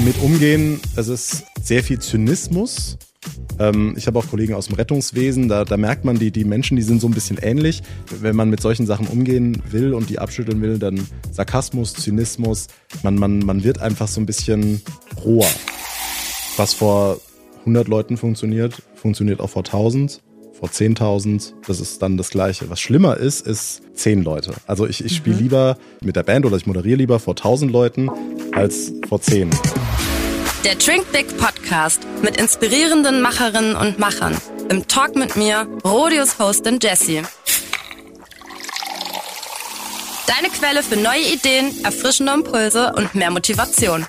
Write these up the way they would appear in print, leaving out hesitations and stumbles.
mit umgehen. Es ist sehr viel Zynismus. Ich habe auch Kollegen aus dem Rettungswesen, da merkt man, die Menschen, die sind so ein bisschen ähnlich. Wenn man mit solchen Sachen umgehen will und die abschütteln will, dann Sarkasmus, Zynismus. Man wird einfach so ein bisschen roher. Was vor 100 Leuten funktioniert auch vor 1000, vor 10.000. Das ist dann das Gleiche. Was schlimmer ist 10 Leute. Also ich spiele lieber mit der Band oder ich moderiere lieber vor 1000 Leuten als vor 10. Der Drink Big Podcast mit inspirierenden Macherinnen und Machern. Im Talk mit mir, Rodeos Hostin Jessie. Deine Quelle für neue Ideen, erfrischende Impulse und mehr Motivation.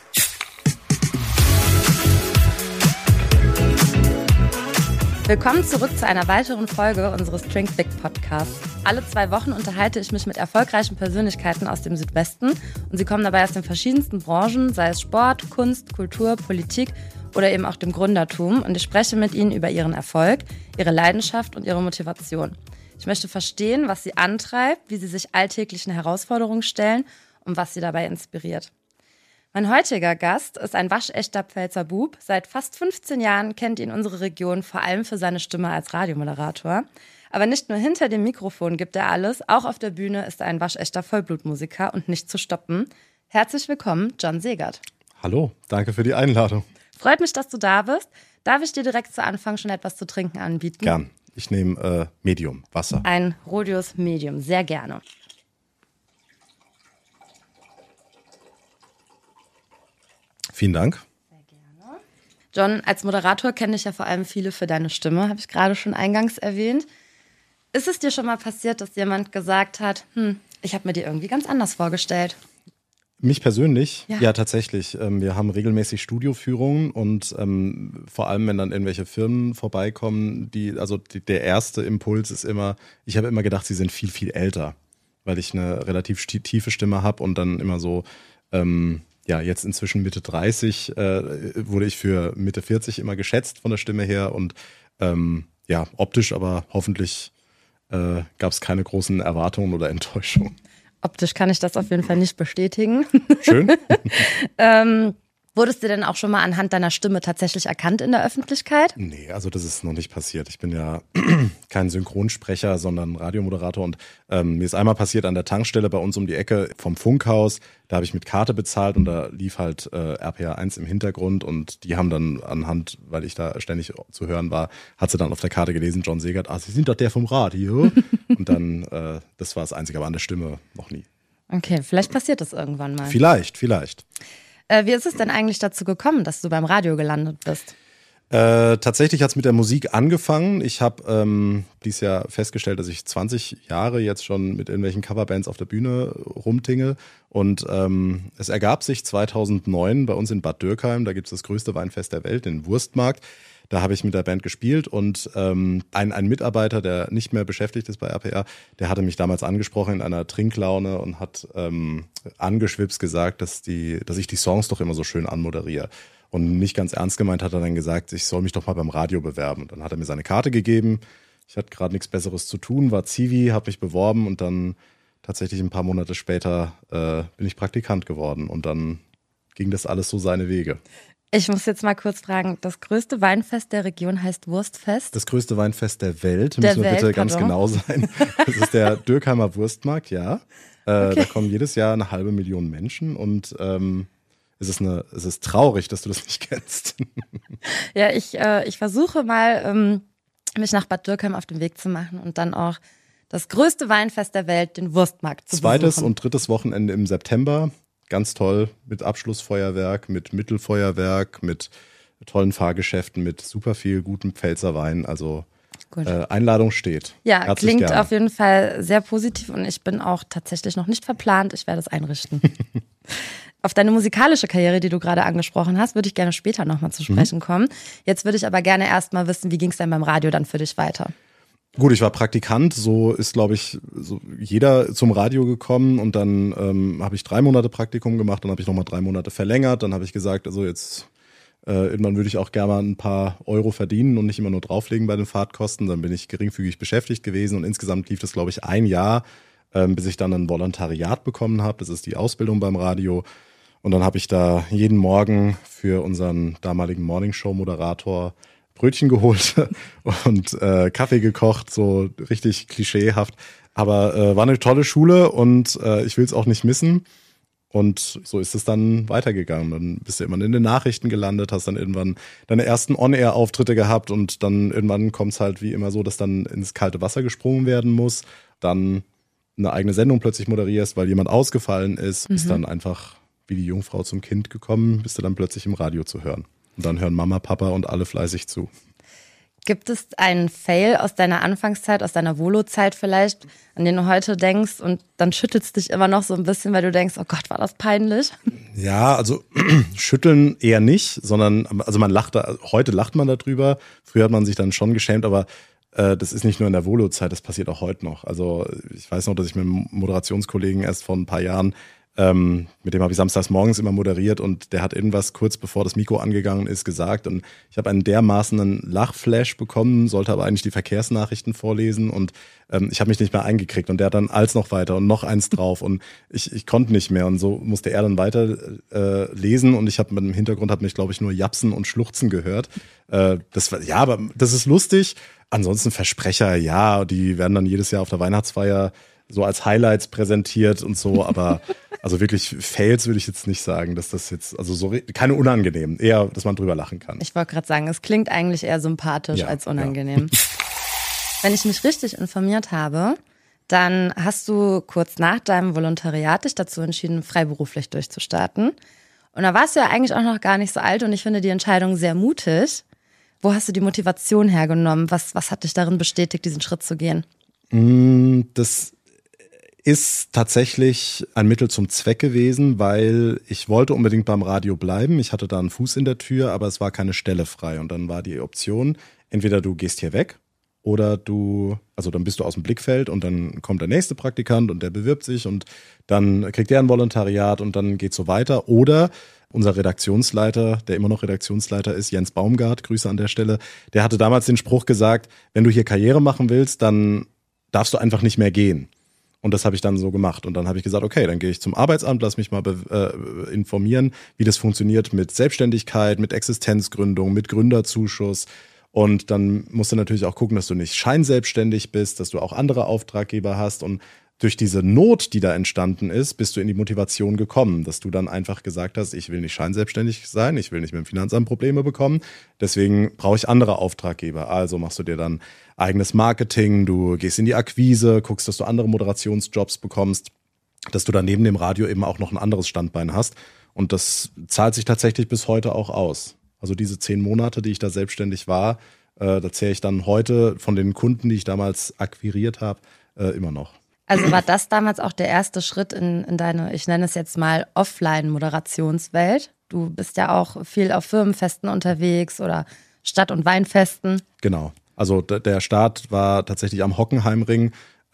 Willkommen zurück zu einer weiteren Folge unseres Drink Big Podcasts. Alle 2 Wochen unterhalte ich mich mit erfolgreichen Persönlichkeiten aus dem Südwesten und sie kommen dabei aus den verschiedensten Branchen, sei es Sport, Kunst, Kultur, Politik oder eben auch dem Gründertum, und ich spreche mit ihnen über ihren Erfolg, ihre Leidenschaft und ihre Motivation. Ich möchte verstehen, was sie antreibt, wie sie sich alltäglichen Herausforderungen stellen und was sie dabei inspiriert. Mein heutiger Gast ist ein waschechter Pfälzer Bub. Seit fast 15 Jahren kennt ihn unsere Region vor allem für seine Stimme als Radiomoderator. Aber nicht nur hinter dem Mikrofon gibt er alles, auch auf der Bühne ist er ein waschechter Vollblutmusiker und nicht zu stoppen. Herzlich willkommen, John Segert. Hallo, danke für die Einladung. Freut mich, dass du da bist. Darf ich dir direkt zu Anfang schon etwas zu trinken anbieten? Gern. Ich nehme Medium, Wasser. Ein Rodeos Medium, sehr gerne. Vielen Dank. Sehr gerne. John, als Moderator kenne ich ja vor allem viele für deine Stimme, habe ich gerade schon eingangs erwähnt. Ist es dir schon mal passiert, dass jemand gesagt hat, ich habe mir die irgendwie ganz anders vorgestellt? Mich persönlich? Ja, tatsächlich. Wir haben regelmäßig Studioführungen und vor allem, wenn dann irgendwelche Firmen vorbeikommen, der erste Impuls ist immer, ich habe immer gedacht, sie sind viel, viel älter, weil ich eine relativ tiefe Stimme habe und dann immer so, jetzt inzwischen Mitte 30 wurde ich für Mitte 40 immer geschätzt von der Stimme her und optisch, aber hoffentlich gab es keine großen Erwartungen oder Enttäuschungen. Optisch kann ich das auf jeden Fall nicht bestätigen. Schön. Wurdest du denn auch schon mal anhand deiner Stimme tatsächlich erkannt in der Öffentlichkeit? Nee, also das ist noch nicht passiert. Ich bin ja kein Synchronsprecher, sondern Radiomoderator. Und mir ist einmal passiert an der Tankstelle bei uns um die Ecke vom Funkhaus. Da habe ich mit Karte bezahlt und da lief halt RPA 1 im Hintergrund. Und die haben dann anhand, weil ich da ständig zu hören war, hat sie dann auf der Karte gelesen, John Segert, Sie sind doch der vom Radio. Und dann, das war das Einzige, aber an der Stimme noch nie. Okay, vielleicht passiert das irgendwann mal. Vielleicht. Wie ist es denn eigentlich dazu gekommen, dass du beim Radio gelandet bist? Tatsächlich hat es mit der Musik angefangen. Ich habe dieses Jahr festgestellt, dass ich 20 Jahre jetzt schon mit irgendwelchen Coverbands auf der Bühne rumtinge. Und es ergab sich 2009 bei uns in Bad Dürkheim, da gibt es das größte Weinfest der Welt, den Wurstmarkt. Da habe ich mit der Band gespielt und ein Mitarbeiter, der nicht mehr beschäftigt ist bei RPR, der hatte mich damals angesprochen in einer Trinklaune und hat angeschwipst gesagt, dass ich die Songs doch immer so schön anmoderiere. Und nicht ganz ernst gemeint hat er dann gesagt, ich soll mich doch mal beim Radio bewerben. Und dann hat er mir seine Karte gegeben. Ich hatte gerade nichts Besseres zu tun, war Zivi, habe mich beworben und dann tatsächlich ein paar Monate später bin ich Praktikant geworden. Und dann ging das alles so seine Wege. Ich muss jetzt mal kurz fragen, das größte Weinfest der Region heißt Wurstfest? Das größte Weinfest der Welt, müssen wir bitte ganz genau sein. Das ist der Dürkheimer Wurstmarkt, ja. Okay. Da kommen jedes Jahr 500.000 Menschen und es ist traurig, dass du das nicht kennst. Ja, ich versuche mal, mich nach Bad Dürkheim auf den Weg zu machen und dann auch das größte Weinfest der Welt, den Wurstmarkt zu besuchen. 2. und 3. Wochenende im September. Ganz toll, mit Abschlussfeuerwerk, mit Mittelfeuerwerk, mit tollen Fahrgeschäften, mit super viel gutem Pfälzer Wein. Also Einladung steht. Ja, herzlich klingt gerne. Auf jeden Fall sehr positiv und ich bin auch tatsächlich noch nicht verplant. Ich werde es einrichten. Auf deine musikalische Karriere, die du gerade angesprochen hast, würde ich gerne später nochmal zu sprechen kommen. Jetzt würde ich aber gerne erstmal wissen, wie ging es denn beim Radio dann für dich weiter? Gut, ich war Praktikant, so ist, glaube ich, so jeder zum Radio gekommen und dann habe ich 3 Monate Praktikum gemacht, dann habe ich nochmal 3 Monate verlängert, dann habe ich gesagt, also jetzt irgendwann würde ich auch gerne mal ein paar Euro verdienen und nicht immer nur drauflegen bei den Fahrtkosten, dann bin ich geringfügig beschäftigt gewesen und insgesamt lief das, glaube ich, 1 Jahr, bis ich dann ein Volontariat bekommen habe, das ist die Ausbildung beim Radio Und dann habe ich da jeden Morgen für unseren damaligen Morningshow-Moderator Brötchen geholt und Kaffee gekocht, so richtig klischeehaft. Aber war eine tolle Schule und ich will es auch nicht missen. Und so ist es dann weitergegangen. Dann bist du immer in den Nachrichten gelandet, hast dann irgendwann deine ersten On-Air-Auftritte gehabt und dann irgendwann kommt es halt wie immer so, dass dann ins kalte Wasser gesprungen werden muss. Dann eine eigene Sendung plötzlich moderierst, weil jemand ausgefallen ist, bist dann einfach wie die Jungfrau zum Kind gekommen, bist du dann plötzlich im Radio zu hören. Und dann hören Mama, Papa und alle fleißig zu. Gibt es einen Fail aus deiner Anfangszeit, aus deiner Volo-Zeit vielleicht, an den du heute denkst und dann schüttelst dich immer noch so ein bisschen, weil du denkst, oh Gott, war das peinlich? Ja, also schütteln eher nicht, sondern also man lacht heute lacht man darüber. Früher hat man sich dann schon geschämt, aber das ist nicht nur in der Volo-Zeit, das passiert auch heute noch. Also ich weiß noch, dass ich mit einem Moderationskollegen erst vor ein paar Jahren mit dem habe ich samstags morgens immer moderiert und der hat irgendwas kurz bevor das Mikro angegangen ist gesagt und ich habe einen dermaßenen Lachflash bekommen, sollte aber eigentlich die Verkehrsnachrichten vorlesen und ich habe mich nicht mehr eingekriegt und der hat dann als noch weiter und noch eins drauf und ich konnte nicht mehr und so musste er dann weiter lesen und ich habe mit dem Hintergrund hat mich glaube ich nur japsen und schluchzen gehört. Aber das ist lustig. Ansonsten Versprecher, ja, die werden dann jedes Jahr auf der Weihnachtsfeier so als Highlights präsentiert und so, aber also wirklich Fails würde ich jetzt nicht sagen, dass das jetzt, also so keine unangenehm, eher, dass man drüber lachen kann. Ich wollte gerade sagen, es klingt eigentlich eher sympathisch als unangenehm. Ja. Wenn ich mich richtig informiert habe, dann hast du kurz nach deinem Volontariat dich dazu entschieden, freiberuflich durchzustarten. Und da warst du ja eigentlich auch noch gar nicht so alt und ich finde die Entscheidung sehr mutig. Wo hast du die Motivation hergenommen? Was hat dich darin bestätigt, diesen Schritt zu gehen? Das ist tatsächlich ein Mittel zum Zweck gewesen, weil ich wollte unbedingt beim Radio bleiben. Ich hatte da einen Fuß in der Tür, aber es war keine Stelle frei. Und dann war die Option, entweder du gehst hier weg oder dann bist du aus dem Blickfeld und dann kommt der nächste Praktikant und der bewirbt sich und dann kriegt der ein Volontariat und dann geht's so weiter. Oder unser Redaktionsleiter, der immer noch Redaktionsleiter ist, Jens Baumgart, Grüße an der Stelle, der hatte damals den Spruch gesagt, wenn du hier Karriere machen willst, dann darfst du einfach nicht mehr gehen. Und das habe ich dann so gemacht. Und dann habe ich gesagt, okay, dann gehe ich zum Arbeitsamt, lass mich mal informieren, wie das funktioniert mit Selbstständigkeit, mit Existenzgründung, mit Gründerzuschuss. Und dann musst du natürlich auch gucken, dass du nicht scheinselbstständig bist, dass du auch andere Auftraggeber hast. Und durch diese Not, die da entstanden ist, bist du in die Motivation gekommen, dass du dann einfach gesagt hast, ich will nicht scheinselbstständig sein, ich will nicht mit dem Finanzamt Probleme bekommen, deswegen brauche ich andere Auftraggeber. Also machst du dir dann eigenes Marketing, du gehst in die Akquise, guckst, dass du andere Moderationsjobs bekommst, dass du dann neben dem Radio eben auch noch ein anderes Standbein hast. Und das zahlt sich tatsächlich bis heute auch aus. Also diese 10 Monate, die ich da selbstständig war, da zähle ich dann heute von den Kunden, die ich damals akquiriert habe, immer noch. Also war das damals auch der erste Schritt in deine, ich nenne es jetzt mal Offline-Moderationswelt? Du bist ja auch viel auf Firmenfesten unterwegs oder Stadt- und Weinfesten. Genau. Also der Start war tatsächlich am Hockenheimring,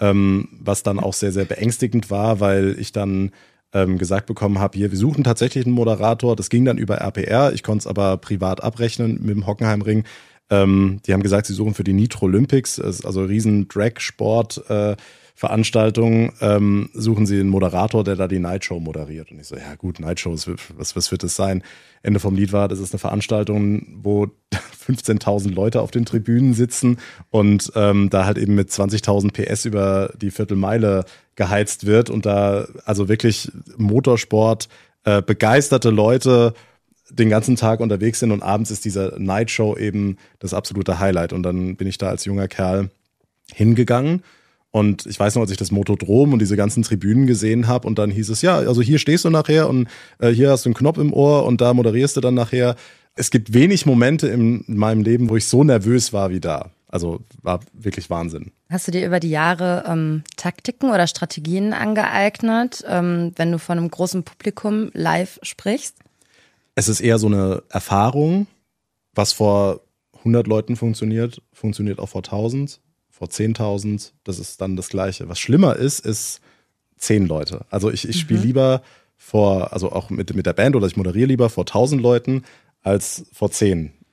was dann auch sehr, sehr beängstigend war, weil ich dann gesagt bekommen habe, hier, wir suchen tatsächlich einen Moderator. Das ging dann über RPR, ich konnte es aber privat abrechnen mit dem Hockenheimring. Die haben gesagt, sie suchen für die Nitro Olympics, also riesen Drag-Sport Veranstaltung, suchen sie einen Moderator, der da die Nightshow moderiert. Und ich so, ja gut, Nightshow, was wird das sein? Ende vom Lied war, das ist eine Veranstaltung, wo 15.000 Leute auf den Tribünen sitzen und da halt eben mit 20.000 PS über die Viertelmeile geheizt wird und da also wirklich Motorsport begeisterte Leute den ganzen Tag unterwegs sind und abends ist diese Nightshow eben das absolute Highlight. Und dann bin ich da als junger Kerl hingegangen. Und ich weiß noch, als ich das Motodrom und diese ganzen Tribünen gesehen habe und dann hieß es, ja, also hier stehst du nachher und hier hast du einen Knopf im Ohr und da moderierst du dann nachher. Es gibt wenig Momente in meinem Leben, wo ich so nervös war wie da. Also war wirklich Wahnsinn. Hast du dir über die Jahre Taktiken oder Strategien angeeignet, wenn du vor einem großen Publikum live sprichst? Es ist eher so eine Erfahrung, was vor 100 Leuten funktioniert auch vor 1000. Vor 10.000, das ist dann das Gleiche. Was schlimmer ist 10 Leute. Also ich spiele lieber also auch mit der Band oder ich moderiere lieber vor 1000 Leuten als vor 10.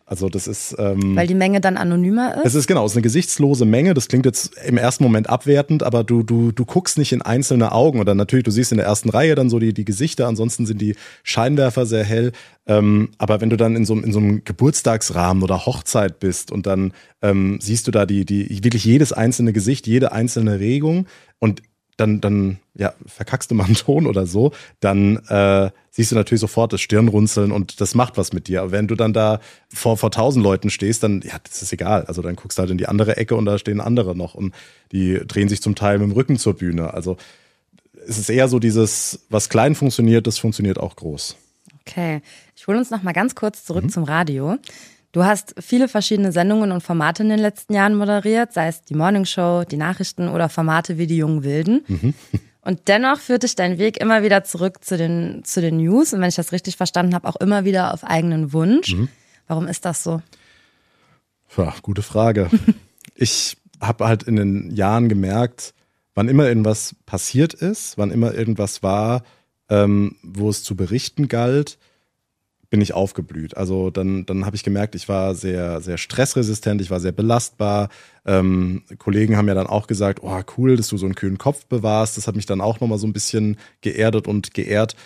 Also das ist weil die Menge dann anonymer ist? Es ist eine gesichtslose Menge. Das klingt jetzt im ersten Moment abwertend, aber du guckst nicht in einzelne Augen. Oder natürlich, du siehst in der ersten Reihe dann so die Gesichter, ansonsten sind die Scheinwerfer sehr hell. Aber wenn du dann in so einem Geburtstagsrahmen oder Hochzeit bist und dann siehst du da die wirklich jedes einzelne Gesicht, jede einzelne Regung und dann verkackst du mal einen Ton oder so, dann siehst du natürlich sofort das Stirnrunzeln und das macht was mit dir. Aber wenn du dann da vor 1000 Leuten stehst, dann, das ist egal. Also dann guckst du halt in die andere Ecke und da stehen andere noch und die drehen sich zum Teil mit dem Rücken zur Bühne. Also es ist eher so dieses, was klein funktioniert, das funktioniert auch groß. Okay, ich hole uns noch mal ganz kurz zurück zum Radio. Du hast viele verschiedene Sendungen und Formate in den letzten Jahren moderiert, sei es die Morningshow, die Nachrichten oder Formate wie die Jungen Wilden. Und dennoch führt dich dein Weg immer wieder zurück zu den News und wenn ich das richtig verstanden habe, auch immer wieder auf eigenen Wunsch. Warum ist das so? Ja, gute Frage. Ich habe halt in den Jahren gemerkt, wann immer irgendwas passiert ist, wann immer irgendwas war, wo es zu berichten galt, bin ich aufgeblüht. Also dann habe ich gemerkt, ich war sehr, sehr stressresistent, ich war sehr belastbar. Kollegen haben ja dann auch gesagt, oh cool, dass du so einen kühlen Kopf bewahrst. Das hat mich dann auch nochmal so ein bisschen geerdet und geehrt.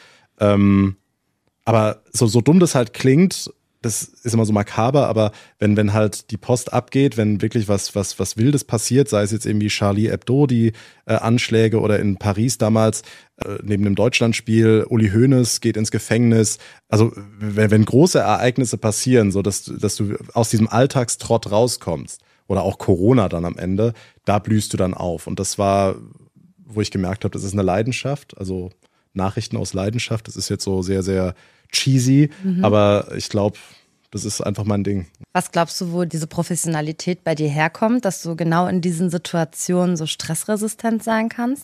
Aber so dumm das halt klingt, das ist immer so makaber, aber wenn halt die Post abgeht, wenn wirklich was Wildes passiert, sei es jetzt irgendwie Charlie Hebdo, die Anschläge oder in Paris damals neben dem Deutschlandspiel, Uli Hoeneß geht ins Gefängnis. Also wenn große Ereignisse passieren, so dass du aus diesem Alltagstrott rauskommst oder auch Corona dann am Ende, da blühst du dann auf. Und das war, wo ich gemerkt habe, das ist eine Leidenschaft, also Nachrichten aus Leidenschaft. Das ist jetzt so sehr, sehr cheesy, aber ich glaube, das ist einfach mein Ding. Was glaubst du, wo diese Professionalität bei dir herkommt, dass du genau in diesen Situationen so stressresistent sein kannst?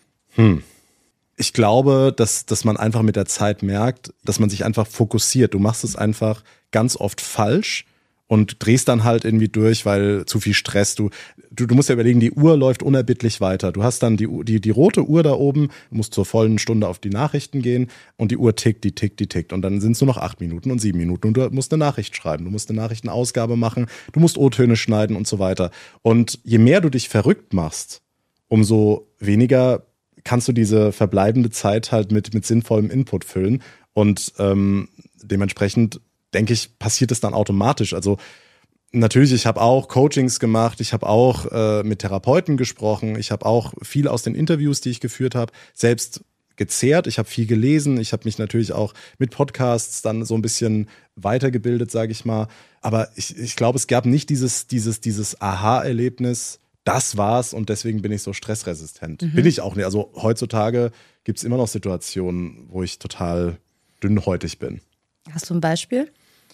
Ich glaube, dass man einfach mit der Zeit merkt, dass man sich einfach fokussiert. Du machst es einfach ganz oft falsch und drehst dann halt irgendwie durch, weil zu viel Stress. Du musst ja überlegen, die Uhr läuft unerbittlich weiter. Du hast dann die rote Uhr da oben, du musst zur vollen Stunde auf die Nachrichten gehen und die Uhr tickt, die tickt. Und dann sind es nur noch 8 Minuten und 7 Minuten und du musst eine Nachricht schreiben, du musst eine Nachrichtenausgabe machen, du musst O-Töne schneiden und so weiter. Und je mehr du dich verrückt machst, umso weniger kannst du diese verbleibende Zeit halt mit sinnvollem Input füllen. Und dementsprechend denke ich, passiert es dann automatisch. Also natürlich, ich habe auch Coachings gemacht, ich habe auch mit Therapeuten gesprochen, ich habe auch viel aus den Interviews, die ich geführt habe, selbst gezehrt. Ich habe viel gelesen, ich habe mich natürlich auch mit Podcasts dann so ein bisschen weitergebildet, sage ich mal. Aber ich glaube, es gab nicht dieses Aha-Erlebnis, das war's und deswegen bin ich so stressresistent. Bin ich auch nicht. Also heutzutage gibt es immer noch Situationen, wo ich total dünnhäutig bin. Hast du ein Beispiel?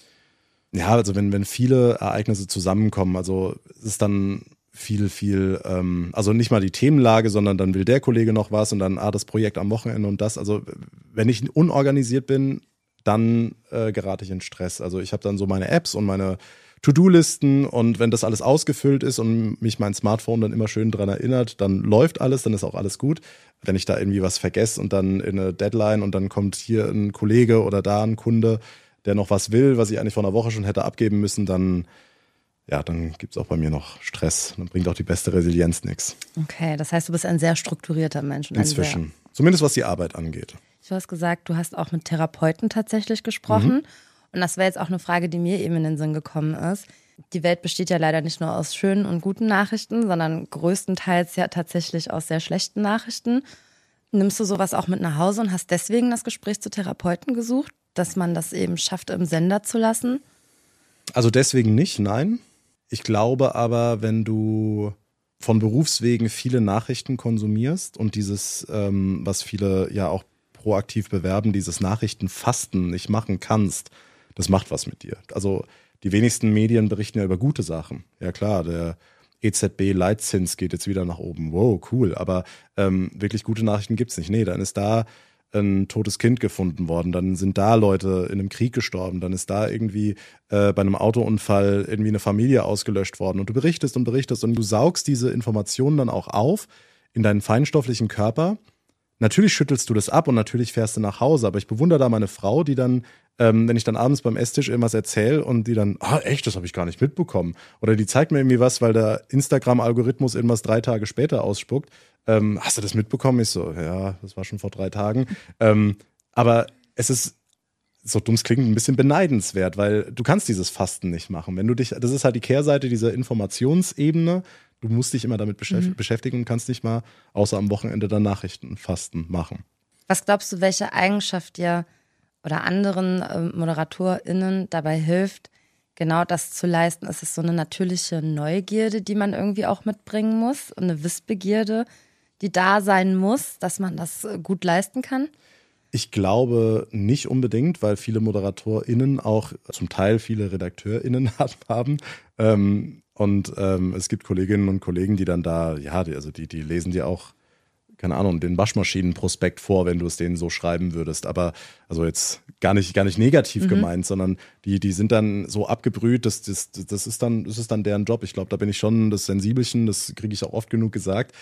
Ja, also wenn viele Ereignisse zusammenkommen, also es ist dann viel, also nicht mal die Themenlage, sondern dann will der Kollege noch was und dann das Projekt am Wochenende und das. Also wenn ich unorganisiert bin, dann gerate ich in Stress. Also ich habe dann so meine Apps und meine To-Do-Listen und wenn das alles ausgefüllt ist und mich mein Smartphone dann immer schön dran erinnert, dann läuft alles, dann ist auch alles gut. Wenn ich da irgendwie was vergesse und dann in eine Deadline und dann kommt hier ein Kollege oder da ein Kunde, der noch was will, was ich eigentlich vor einer Woche schon hätte abgeben müssen, dann gibt es auch bei mir noch Stress. Dann bringt auch die beste Resilienz nichts. Okay, das heißt, du bist ein sehr strukturierter Mensch. Inzwischen. Zumindest was die Arbeit angeht. Du hast gesagt, du hast auch mit Therapeuten tatsächlich gesprochen. Und das wäre jetzt auch eine Frage, die mir eben in den Sinn gekommen ist. Die Welt besteht ja leider nicht nur aus schönen und guten Nachrichten, sondern größtenteils ja tatsächlich aus sehr schlechten Nachrichten. Nimmst du sowas auch mit nach Hause und hast deswegen das Gespräch zu Therapeuten gesucht, dass man das eben schafft, im Sender zu lassen? Also deswegen nicht, nein. Ich glaube aber, wenn du von Berufswegen viele Nachrichten konsumierst und dieses, was viele ja auch proaktiv bewerben, dieses Nachrichtenfasten nicht machen kannst, das macht was mit dir. Also die wenigsten Medien berichten ja über gute Sachen. Ja klar, der EZB-Leitzins geht jetzt wieder nach oben. Wow, cool. Aber wirklich gute Nachrichten gibt's nicht. Nee, dann ist da ein totes Kind gefunden worden. Dann sind da Leute in einem Krieg gestorben. Dann ist da irgendwie bei einem Autounfall irgendwie eine Familie ausgelöscht worden. Und du berichtest und du saugst diese Informationen dann auch auf in deinen feinstofflichen Körper. Natürlich schüttelst du das ab und natürlich fährst du nach Hause, aber ich bewundere da meine Frau, die dann wenn ich dann abends beim Esstisch irgendwas erzähle und die dann, echt, das habe ich gar nicht mitbekommen. Oder die zeigt mir irgendwie was, weil der Instagram-Algorithmus irgendwas 3 Tage später ausspuckt. Hast du das mitbekommen? Ich so, ja, das war schon vor 3 Tagen. Aber es ist, so dumm es klingt, ein bisschen beneidenswert, weil du kannst dieses Fasten nicht machen. Das ist halt die Kehrseite dieser Informationsebene. Du musst dich immer damit beschäftigen und kannst nicht mal außer am Wochenende dann Nachrichtenfasten machen. Was glaubst du, welche Eigenschaft dir oder anderen ModeratorInnen dabei hilft, genau das zu leisten? Ist es so eine natürliche Neugierde, die man irgendwie auch mitbringen muss? Und eine Wissbegierde, die da sein muss, dass man das gut leisten kann? Ich glaube nicht unbedingt, weil viele ModeratorInnen auch zum Teil viele RedakteurInnen haben. Es gibt Kolleginnen und Kollegen, die dann da, die lesen dir auch, keine Ahnung, den Waschmaschinenprospekt vor, wenn du es denen so schreiben würdest. Aber also jetzt gar nicht negativ gemeint, sondern die sind dann so abgebrüht, das ist dann deren Job. Ich glaube, da bin ich schon das Sensibelchen, das kriege ich auch oft genug gesagt.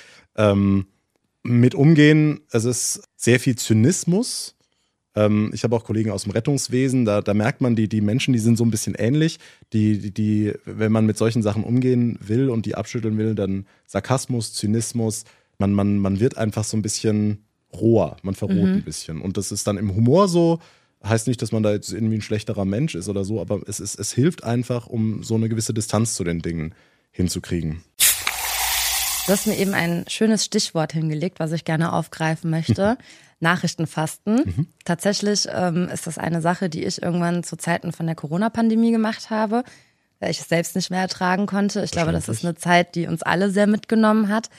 Mit umgehen, es ist sehr viel Zynismus. Ich habe auch Kollegen aus dem Rettungswesen, da merkt man, die Menschen, die sind so ein bisschen ähnlich. Die, wenn man mit solchen Sachen umgehen will und die abschütteln will, dann Sarkasmus, Zynismus. Man wird einfach so ein bisschen roher, man verroht ein bisschen. Und das ist dann im Humor so, heißt nicht, dass man da jetzt irgendwie ein schlechterer Mensch ist oder so, aber es hilft einfach, um so eine gewisse Distanz zu den Dingen hinzukriegen. Du hast mir eben ein schönes Stichwort hingelegt, was ich gerne aufgreifen möchte. Nachrichtenfasten. Tatsächlich ist das eine Sache, die ich irgendwann zu Zeiten von der Corona-Pandemie gemacht habe, weil ich es selbst nicht mehr ertragen konnte. Ich glaube, das ist eine Zeit, die uns alle sehr mitgenommen hat.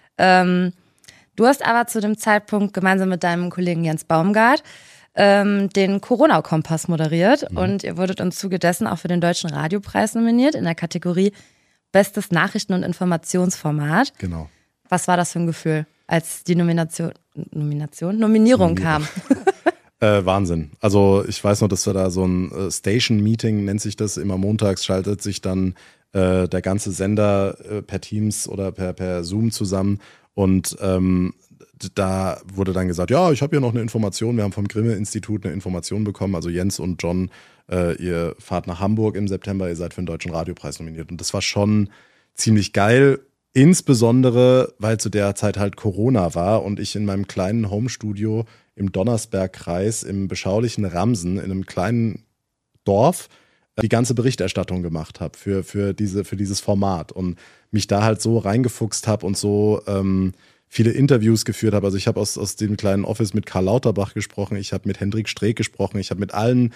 Du hast aber zu dem Zeitpunkt gemeinsam mit deinem Kollegen Jens Baumgart den Corona-Kompass moderiert und ihr wurdet im Zuge dessen auch für den Deutschen Radiopreis nominiert in der Kategorie Bestes Nachrichten- und Informationsformat. Genau. Was war das für ein Gefühl, als die Nominierung kam? Wahnsinn. Also ich weiß noch, dass wir da so ein Station-Meeting, nennt sich das, immer montags schaltet sich dann der ganze Sender per Teams oder per Zoom zusammen und da wurde dann gesagt, ja, ich habe hier noch eine Information, wir haben vom Grimme-Institut eine Information bekommen, also Jens und John, ihr fahrt nach Hamburg im September, ihr seid für den Deutschen Radiopreis nominiert und das war schon ziemlich geil, insbesondere, weil zu der Zeit halt Corona war und ich in meinem kleinen Homestudio im Donnersbergkreis im beschaulichen Ramsen in einem kleinen Dorf die ganze Berichterstattung gemacht habe für dieses Format und mich da halt so reingefuchst habe und so viele Interviews geführt habe. Also ich habe aus dem kleinen Office mit Karl Lauterbach gesprochen, ich habe mit Hendrik Streeck gesprochen, ich habe mit allen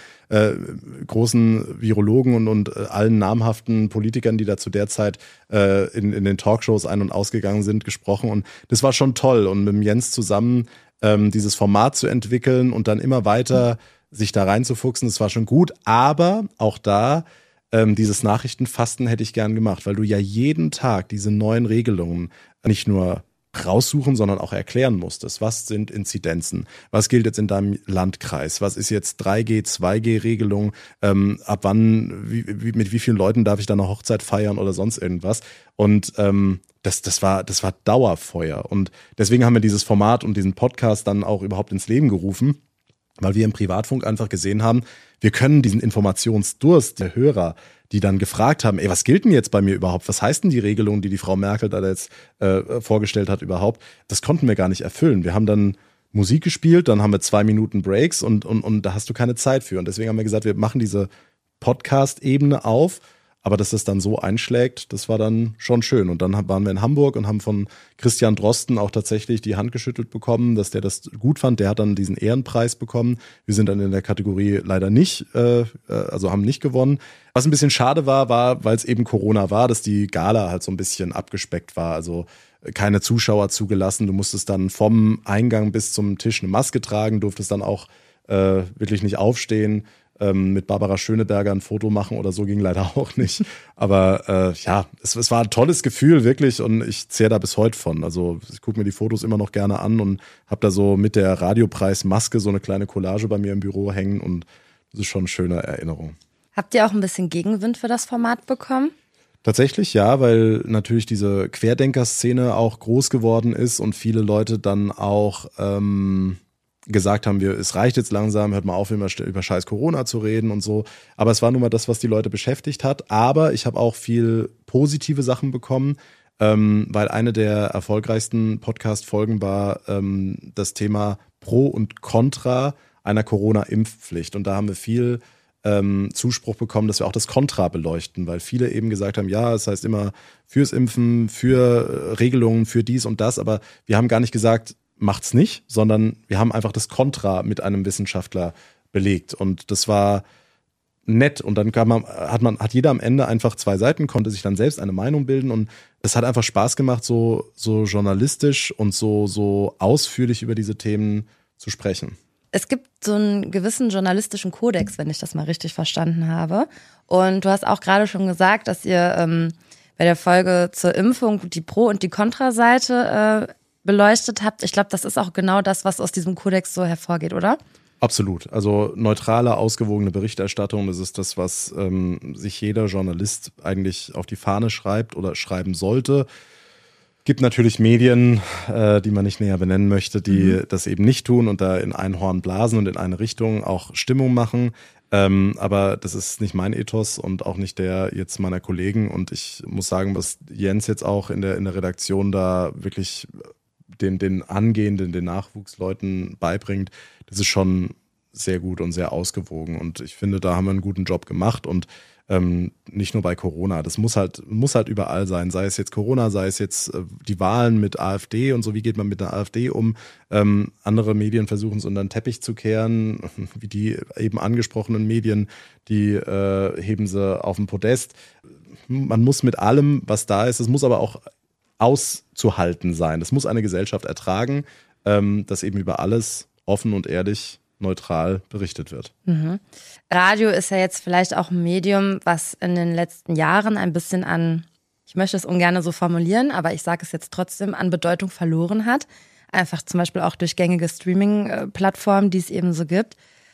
großen Virologen und allen namhaften Politikern, die da zu der Zeit in den Talkshows ein- und ausgegangen sind, gesprochen und das war schon toll und mit dem Jens zusammen dieses Format zu entwickeln und dann immer weiter sich da reinzufuchsen, das war schon gut, aber auch da dieses Nachrichtenfasten hätte ich gern gemacht, weil du ja jeden Tag diese neuen Regelungen nicht nur raussuchen, sondern auch erklären musstest. Was sind Inzidenzen? Was gilt jetzt in deinem Landkreis? Was ist jetzt 3G, 2G-Regelung? Ab wann, mit wie vielen Leuten darf ich da eine Hochzeit feiern oder sonst irgendwas? Und das war Dauerfeuer. Und deswegen haben wir dieses Format und diesen Podcast dann auch überhaupt ins Leben gerufen, weil wir im Privatfunk einfach gesehen haben, wir können diesen Informationsdurst der Hörer, die dann gefragt haben, was gilt denn jetzt bei mir überhaupt? Was heißt denn die Regelung, die Frau Merkel da jetzt vorgestellt hat überhaupt? Das konnten wir gar nicht erfüllen. Wir haben dann Musik gespielt, dann haben wir 2 Minuten Breaks und da hast du keine Zeit für. Und deswegen haben wir gesagt, wir machen diese Podcast-Ebene auf, aber dass das dann so einschlägt, das war dann schon schön. Und dann waren wir in Hamburg und haben von Christian Drosten auch tatsächlich die Hand geschüttelt bekommen, dass der das gut fand. Der hat dann diesen Ehrenpreis bekommen. Wir sind dann in der Kategorie leider nicht, also haben nicht gewonnen. Was ein bisschen schade war, weil es eben Corona war, dass die Gala halt so ein bisschen abgespeckt war. Also keine Zuschauer zugelassen. Du musstest dann vom Eingang bis zum Tisch eine Maske tragen, durftest dann auch wirklich nicht aufstehen. Mit Barbara Schöneberger ein Foto machen oder so ging leider auch nicht. Aber es war ein tolles Gefühl, wirklich. Und ich zehre da bis heute von. Also ich gucke mir die Fotos immer noch gerne an und habe da so mit der Radiopreis-Maske so eine kleine Collage bei mir im Büro hängen. Und das ist schon eine schöne Erinnerung. Habt ihr auch ein bisschen Gegenwind für das Format bekommen? Tatsächlich ja, weil natürlich diese Querdenker-Szene auch groß geworden ist und viele Leute dann auch gesagt haben, es reicht jetzt langsam, hört mal auf, immer über scheiß Corona zu reden und so. Aber es war nun mal das, was die Leute beschäftigt hat. Aber ich habe auch viel positive Sachen bekommen, weil eine der erfolgreichsten Podcast-Folgen war das Thema Pro und Contra einer Corona-Impfpflicht. Und da haben wir viel Zuspruch bekommen, dass wir auch das Kontra beleuchten, weil viele eben gesagt haben, ja, es heißt immer fürs Impfen, für Regelungen, für dies und das, aber wir haben gar nicht gesagt, macht's nicht, sondern wir haben einfach das Kontra mit einem Wissenschaftler belegt und das war nett und dann hat jeder am Ende einfach 2 Seiten, konnte sich dann selbst eine Meinung bilden und es hat einfach Spaß gemacht, so journalistisch und so ausführlich über diese Themen zu sprechen. Es gibt so einen gewissen journalistischen Kodex, wenn ich das mal richtig verstanden habe. Und du hast auch gerade schon gesagt, dass ihr bei der Folge zur Impfung die Pro- und die Kontra-Seite beleuchtet habt. Ich glaube, das ist auch genau das, was aus diesem Kodex so hervorgeht, oder? Absolut. Also neutrale, ausgewogene Berichterstattung, das ist das, was sich jeder Journalist eigentlich auf die Fahne schreibt oder schreiben sollte. Gibt natürlich Medien, die man nicht näher benennen möchte, die das eben nicht tun und da in ein Horn blasen und in eine Richtung auch Stimmung machen. Aber das ist nicht mein Ethos und auch nicht der jetzt meiner Kollegen. Und ich muss sagen, was Jens jetzt auch in der Redaktion da wirklich den Angehenden, den Nachwuchsleuten beibringt, das ist schon sehr gut und sehr ausgewogen. Und ich finde, da haben wir einen guten Job gemacht und nicht nur bei Corona. Das muss halt überall sein. Sei es jetzt Corona, sei es jetzt die Wahlen mit AfD und so. Wie geht man mit der AfD um? Andere Medien versuchen es unter den Teppich zu kehren, wie die eben angesprochenen Medien, die heben sie auf den Podest. Man muss mit allem, was da ist, es muss aber auch auszuhalten sein. Das muss eine Gesellschaft ertragen, dass eben über alles offen und ehrlich neutral berichtet wird. Mhm. Radio ist ja jetzt vielleicht auch ein Medium, was in den letzten Jahren ein bisschen an, ich möchte es ungern so formulieren, aber ich sage es jetzt trotzdem, an Bedeutung verloren hat. Einfach zum Beispiel auch durch gängige Streaming-Plattformen, die es eben so gibt.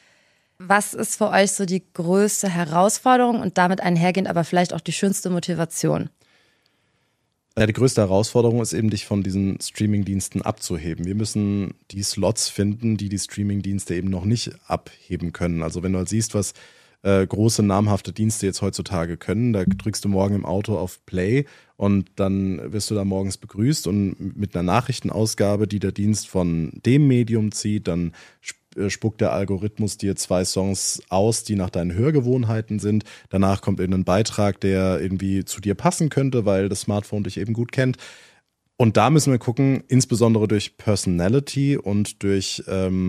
Was ist für euch so die größte Herausforderung und damit einhergehend aber vielleicht auch die schönste Motivation? Ja, die größte Herausforderung ist eben, dich von diesen Streamingdiensten abzuheben. Wir müssen die Slots finden, die Streamingdienste eben noch nicht abheben können. Also wenn du halt siehst, was große, namhafte Dienste jetzt heutzutage können, da drückst du morgen im Auto auf Play und dann wirst du da morgens begrüßt und mit einer Nachrichtenausgabe, die der Dienst von dem Medium zieht, dann spuckt der Algorithmus dir 2 Songs aus, die nach deinen Hörgewohnheiten sind. Danach kommt irgendein Beitrag, der irgendwie zu dir passen könnte, weil das Smartphone dich eben gut kennt. Und da müssen wir gucken, insbesondere durch Personality und durch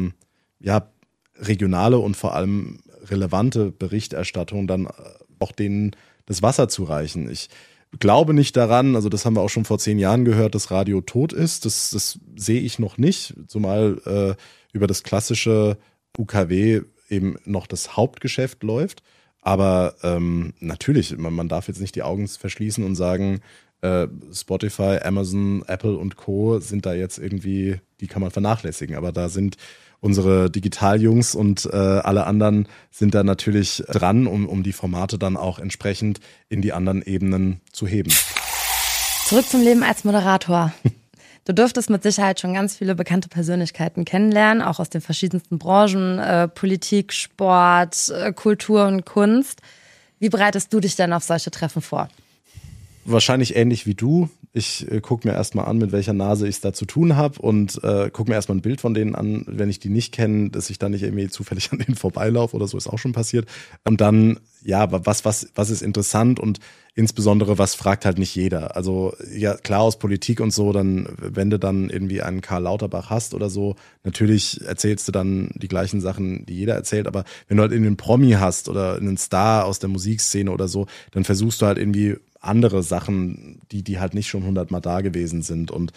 regionale und vor allem relevante Berichterstattung dann auch denen das Wasser zu reichen. Ich glaube nicht daran, also das haben wir auch schon vor 10 Jahren gehört, dass Radio tot ist. Das sehe ich noch nicht, zumal über das klassische UKW eben noch das Hauptgeschäft läuft. Aber natürlich, man darf jetzt nicht die Augen verschließen und sagen, Spotify, Amazon, Apple und Co. sind da jetzt irgendwie, die kann man vernachlässigen. Aber da sind unsere Digitaljungs und alle anderen sind da natürlich dran, um die Formate dann auch entsprechend in die anderen Ebenen zu heben. Zurück zum Leben als Moderator. Du dürftest mit Sicherheit schon ganz viele bekannte Persönlichkeiten kennenlernen, auch aus den verschiedensten Branchen, Politik, Sport, Kultur und Kunst. Wie bereitest du dich denn auf solche Treffen vor? Wahrscheinlich ähnlich wie du. Ich gucke mir erstmal an, mit welcher Nase ich es da zu tun habe und gucke mir erstmal ein Bild von denen an, wenn ich die nicht kenne, dass ich dann nicht irgendwie zufällig an denen vorbeilaufe oder so, ist auch schon passiert. Und dann, ja, was ist interessant und insbesondere, was fragt halt nicht jeder. Also ja, klar, aus Politik und so, dann, wenn du dann irgendwie einen Karl Lauterbach hast oder so, natürlich erzählst du dann die gleichen Sachen, die jeder erzählt, aber wenn du halt einen Promi hast oder einen Star aus der Musikszene oder so, dann versuchst du halt irgendwie andere Sachen, die halt nicht schon 100-mal da gewesen sind. Und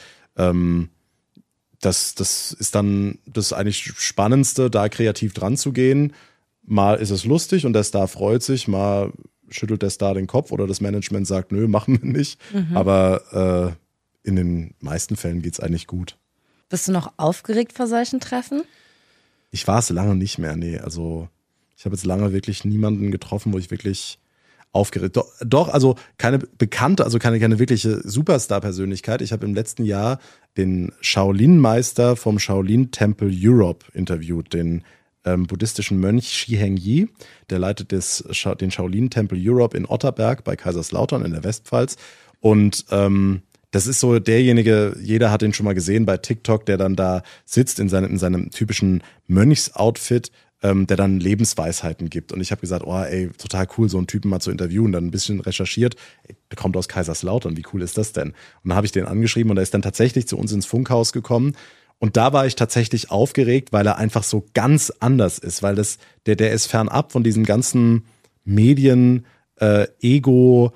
das ist dann das eigentlich Spannendste, da kreativ dran zu gehen. Mal ist es lustig und der Star freut sich, mal schüttelt der Star den Kopf oder das Management sagt, nö, machen wir nicht. Aber in den meisten Fällen geht's eigentlich gut. Bist du noch aufgeregt vor solchen Treffen? Ich war es lange nicht mehr, nee. Also ich habe jetzt lange wirklich niemanden getroffen, wo ich wirklich aufgeregt. Doch, also keine bekannte, also keine wirkliche Superstar-Persönlichkeit. Ich habe im letzten Jahr den Shaolin-Meister vom Shaolin-Temple Europe interviewt, den buddhistischen Mönch Shiheng Yi. Der leitet den Shaolin-Tempel Europe in Otterberg bei Kaiserslautern in der Westpfalz. Und das ist so derjenige, jeder hat ihn schon mal gesehen bei TikTok, der dann da sitzt in seinem typischen Mönchsoutfit, der dann Lebensweisheiten gibt. Und ich habe gesagt, oh ey, total cool, so einen Typen mal zu interviewen. Dann ein bisschen recherchiert, der kommt aus Kaiserslautern, wie cool ist das denn? Und dann habe ich den angeschrieben und er ist dann tatsächlich zu uns ins Funkhaus gekommen. Und da war ich tatsächlich aufgeregt, weil er einfach so ganz anders ist, weil der ist fernab von diesem ganzen Medien, Ego,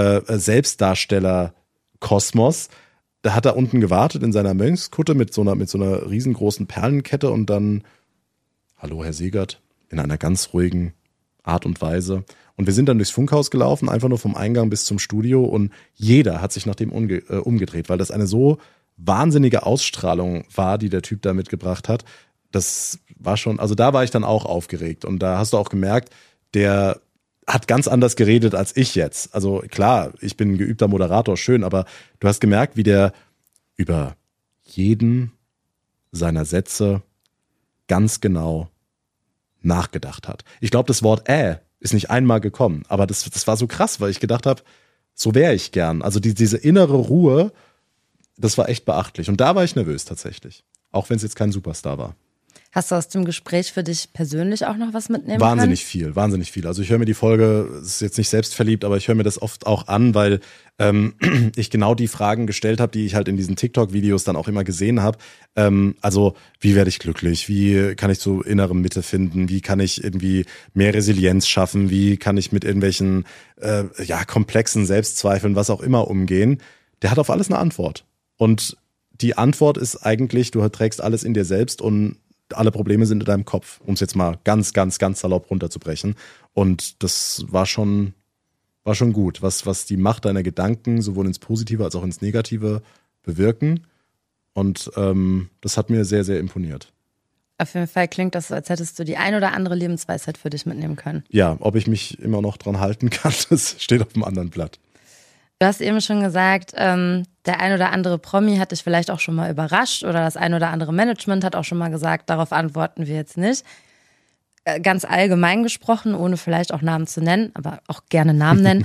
Selbstdarsteller-Kosmos. Da hat er unten gewartet in seiner Mönchskutte mit so einer riesengroßen Perlenkette und dann: Hallo, Herr Siegert, in einer ganz ruhigen Art und Weise. Und wir sind dann durchs Funkhaus gelaufen, einfach nur vom Eingang bis zum Studio und jeder hat sich nach dem umgedreht, weil das eine so wahnsinnige Ausstrahlung war, die der Typ da mitgebracht hat. Das war schon, also da war ich dann auch aufgeregt und da hast du auch gemerkt, der hat ganz anders geredet als ich jetzt. Also klar, ich bin ein geübter Moderator, schön, aber du hast gemerkt, wie der über jeden seiner Sätze ganz genau nachgedacht hat. Ich glaube, das Wort ist nicht einmal gekommen, aber das war so krass, weil ich gedacht habe, so wäre ich gern. Also diese innere Ruhe, das war echt beachtlich. Und da war ich nervös tatsächlich, auch wenn es jetzt kein Superstar war. Hast du aus dem Gespräch für dich persönlich auch noch was mitnehmen Wahnsinnig viel. Also ich höre mir die Folge, es ist jetzt nicht selbstverliebt, aber ich höre mir das oft auch an, weil ich genau die Fragen gestellt habe, die ich halt in diesen TikTok-Videos dann auch immer gesehen habe. Also wie werde ich glücklich? Wie kann ich so innere Mitte finden? Wie kann ich irgendwie mehr Resilienz schaffen? Wie kann ich mit irgendwelchen komplexen Selbstzweifeln, was auch immer, umgehen? Der hat auf alles eine Antwort. Und die Antwort ist eigentlich, du trägst alles in dir selbst und alle Probleme sind in deinem Kopf, um es jetzt mal ganz, ganz, ganz salopp runterzubrechen. Und das war schon gut, was die Macht deiner Gedanken sowohl ins Positive als auch ins Negative bewirken. Und das hat mir sehr, sehr imponiert. Auf jeden Fall klingt das so, als hättest du die ein oder andere Lebensweisheit für dich mitnehmen können. Ja, ob ich mich immer noch dran halten kann, das steht auf dem anderen Blatt. Du hast eben schon gesagt, der ein oder andere Promi hat dich vielleicht auch schon mal überrascht oder das ein oder andere Management hat auch schon mal gesagt, darauf antworten wir jetzt nicht. Ganz allgemein gesprochen, ohne vielleicht auch Namen zu nennen, aber auch gerne Namen nennen.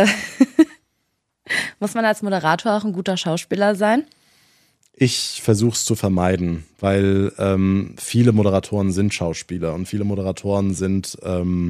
Muss man als Moderator auch ein guter Schauspieler sein? Ich versuche es zu vermeiden, weil viele Moderatoren sind Schauspieler und viele Moderatoren sind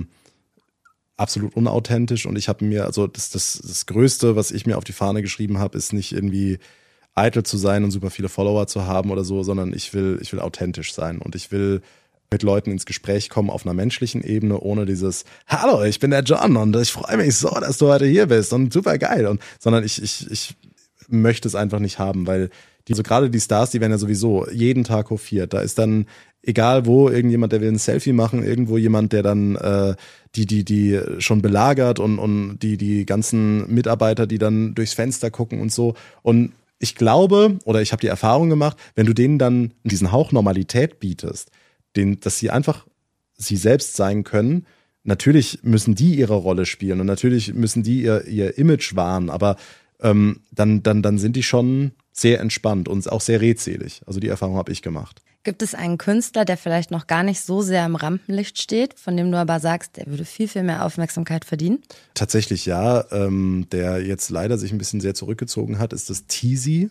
absolut unauthentisch und ich habe mir, also das Größte, was ich mir auf die Fahne geschrieben habe, ist nicht irgendwie eitel zu sein und super viele Follower zu haben oder so, sondern ich will authentisch sein und ich will mit Leuten ins Gespräch kommen auf einer menschlichen Ebene, ohne dieses Hallo, ich bin der John und ich freue mich so, dass du heute hier bist und super geil, sondern ich möchte es einfach nicht haben, weil gerade die Stars, die werden ja sowieso jeden Tag hofiert. Da ist dann, egal wo, irgendjemand, der will ein Selfie machen, irgendwo jemand, der dann die schon belagert und die ganzen Mitarbeiter, die dann durchs Fenster gucken und so. Und ich glaube, oder ich habe die Erfahrung gemacht, wenn du denen dann diesen Hauch Normalität bietest, dass sie einfach sie selbst sein können, natürlich müssen die ihre Rolle spielen und natürlich müssen die ihr Image wahren, aber dann sind die schon sehr entspannt und auch sehr redselig. Also die Erfahrung habe ich gemacht. Gibt es einen Künstler, der vielleicht noch gar nicht so sehr im Rampenlicht steht, von dem du aber sagst, der würde viel, viel mehr Aufmerksamkeit verdienen? Tatsächlich ja. Der jetzt leider sich ein bisschen sehr zurückgezogen hat, ist das Teasy.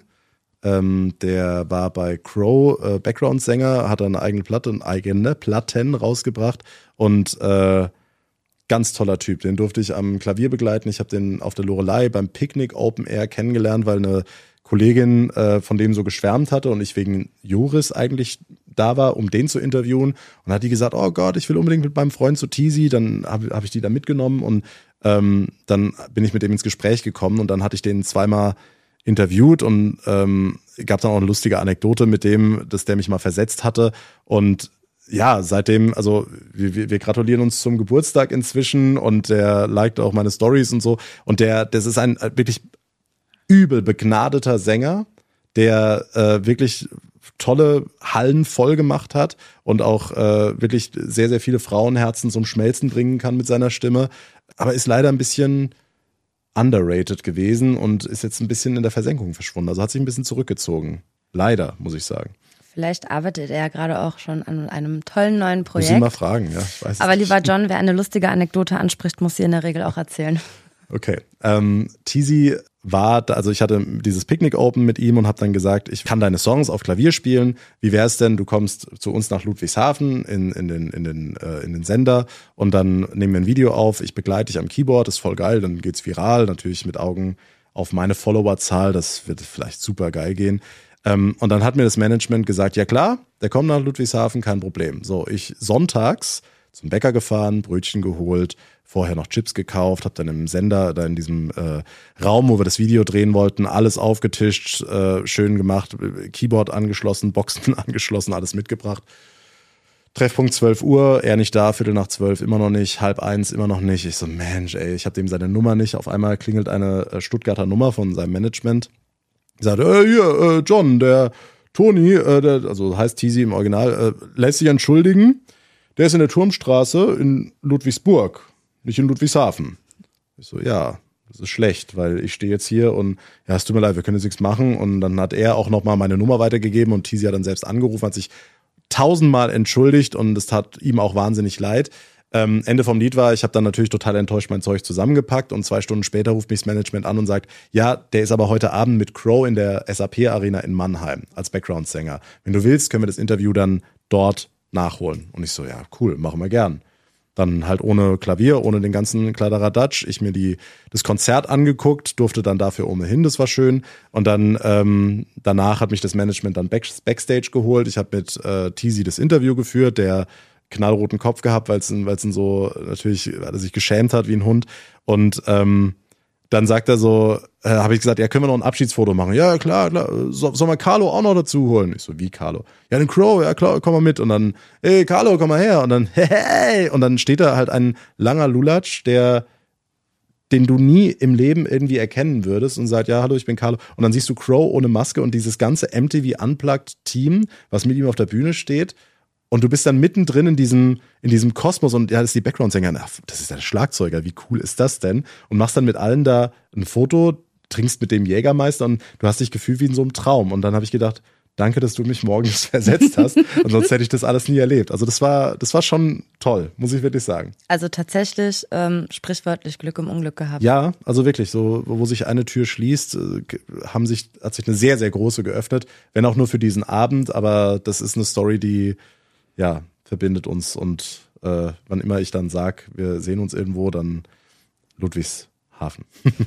Der war bei Crow Background-Sänger, hat eine eigene Platten rausgebracht und ganz toller Typ. Den durfte ich am Klavier begleiten. Ich habe den auf der Loreley beim Picknick Open Air kennengelernt, weil eine Kollegin von dem so geschwärmt hatte und ich wegen Joris eigentlich da war, um den zu interviewen. Und hat die gesagt, oh Gott, ich will unbedingt mit meinem Freund zu Teasy. Dann hab ich die da mitgenommen und dann bin ich mit dem ins Gespräch gekommen und dann hatte ich den zweimal interviewt und gab dann auch eine lustige Anekdote mit dem, dass der mich mal versetzt hatte und ja, seitdem, also wir gratulieren uns zum Geburtstag inzwischen und der liked auch meine Stories und so und das ist ein wirklich übel begnadeter Sänger, der wirklich tolle Hallen voll gemacht hat und auch wirklich sehr, sehr viele Frauenherzen zum Schmelzen bringen kann mit seiner Stimme. aber ist leider ein bisschen underrated gewesen und ist jetzt ein bisschen in der Versenkung verschwunden. Also hat sich ein bisschen zurückgezogen. Leider, muss ich sagen. Vielleicht arbeitet er ja gerade auch schon an einem tollen neuen Projekt. Muss ich mal fragen, ja. Ich weiß aber lieber John, wer eine lustige Anekdote anspricht, muss sie in der Regel auch erzählen. Okay. Teasy war, also ich hatte dieses Picknick Open mit ihm und habe dann gesagt, ich kann deine Songs auf Klavier spielen. Wie wäre es denn, du kommst zu uns nach Ludwigshafen in den Sender und dann nehmen wir ein Video auf. Ich begleite dich am Keyboard, das ist voll geil, dann geht's viral, natürlich mit Augen auf meine Followerzahl, das wird vielleicht super geil gehen. Und dann hat mir das Management gesagt, ja klar, der kommt nach Ludwigshafen, kein Problem. So, ich sonntags zum Bäcker gefahren, Brötchen geholt, vorher noch Chips gekauft, habe dann im Sender, da in diesem Raum, wo wir das Video drehen wollten, alles aufgetischt, schön gemacht, Keyboard angeschlossen, Boxen angeschlossen, alles mitgebracht. Treffpunkt 12 Uhr, er nicht da, 11:45, immer noch nicht, 12:30, immer noch nicht. Ich so, Mensch, ey, ich habe dem seine Nummer nicht. Auf einmal klingelt eine Stuttgarter Nummer von seinem Management. Ich sagte, hier, John, der Toni, also heißt Teasy im Original, lässt sich entschuldigen. Der ist in der Turmstraße in Ludwigsburg, nicht in Ludwigshafen. Ich so, ja, das ist schlecht, weil ich stehe jetzt hier und ja, es tut mir leid, wir können jetzt nichts machen. Und dann hat er auch nochmal meine Nummer weitergegeben und Teasy hat dann selbst angerufen, hat sich 1000-mal entschuldigt und es tat ihm auch wahnsinnig leid. Ende vom Lied war, ich habe dann natürlich total enttäuscht mein Zeug zusammengepackt und 2 Stunden später ruft mich das Management an und sagt, ja, der ist aber heute Abend mit Crow in der SAP-Arena in Mannheim als Background-Sänger. Wenn du willst, können wir das Interview dann dort nachholen. Und ich so, ja, cool, machen wir gern. Dann halt ohne Klavier, ohne den ganzen Kladderadatsch. Ich mir das Konzert angeguckt, durfte dann dafür ohnehin, das war schön. Und dann danach hat mich das Management dann Backstage geholt. Ich habe mit Teasy das Interview geführt, der knallroten Kopf gehabt, weil es so, natürlich, weil er sich geschämt hat wie ein Hund. Und dann sagt er so, habe ich gesagt, ja, können wir noch ein Abschiedsfoto machen? Ja, klar. Soll man Carlo auch noch dazu holen? Ich so, wie Carlo? Ja, den Crow, ja klar, komm mal mit. Und dann, ey, Carlo, komm mal her. Und dann, hey. Und dann steht da halt ein langer Lulatsch, den du nie im Leben irgendwie erkennen würdest und sagt, ja, hallo, ich bin Carlo. Und dann siehst du Crow ohne Maske und dieses ganze MTV Unplugged Team, was mit ihm auf der Bühne steht. Und du bist dann mittendrin in diesem Kosmos und ja, das ist die Background-Sängerin. Ach, das ist der Schlagzeuger, wie cool ist das denn? Und machst dann mit allen da ein Foto, trinkst mit dem Jägermeister und du hast dich gefühlt wie in so einem Traum. Und dann habe ich gedacht, danke, dass du mich morgens versetzt hast. Und sonst hätte ich das alles nie erlebt. Also das war schon toll, muss ich wirklich sagen. Also tatsächlich sprichwörtlich Glück im Unglück gehabt. Ja, also wirklich, so wo sich eine Tür schließt, hat sich eine sehr, sehr große geöffnet. Wenn auch nur für diesen Abend, aber das ist eine Story, die ja, verbindet uns und wann immer ich dann sag, wir sehen uns irgendwo, dann Ludwigshafen.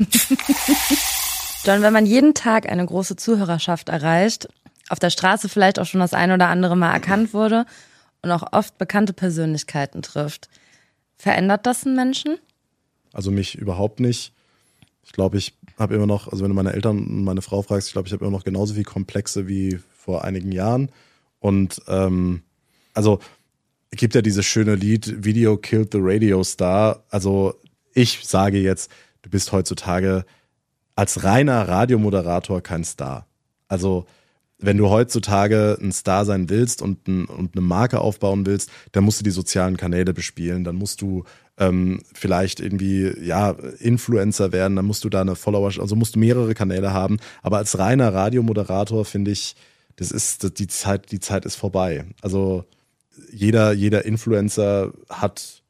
John, wenn man jeden Tag eine große Zuhörerschaft erreicht, auf der Straße vielleicht auch schon das ein oder andere Mal erkannt wurde und auch oft bekannte Persönlichkeiten trifft, verändert das einen Menschen? Also mich überhaupt nicht. Ich glaube, ich habe immer noch, also wenn du meine Eltern und meine Frau fragst, ich glaube, ich habe immer noch genauso viel Komplexe wie vor einigen Jahren und also gibt ja dieses schöne Lied Video Killed the Radio Star. Also ich sage jetzt, du bist heutzutage als reiner Radiomoderator kein Star. Also wenn du heutzutage ein Star sein willst und eine Marke aufbauen willst, dann musst du die sozialen Kanäle bespielen, dann musst du vielleicht irgendwie ja Influencer werden, dann musst du da eine Follower, also musst du mehrere Kanäle haben. Aber als reiner Radiomoderator finde ich, die Zeit ist vorbei. Also jeder Influencer hat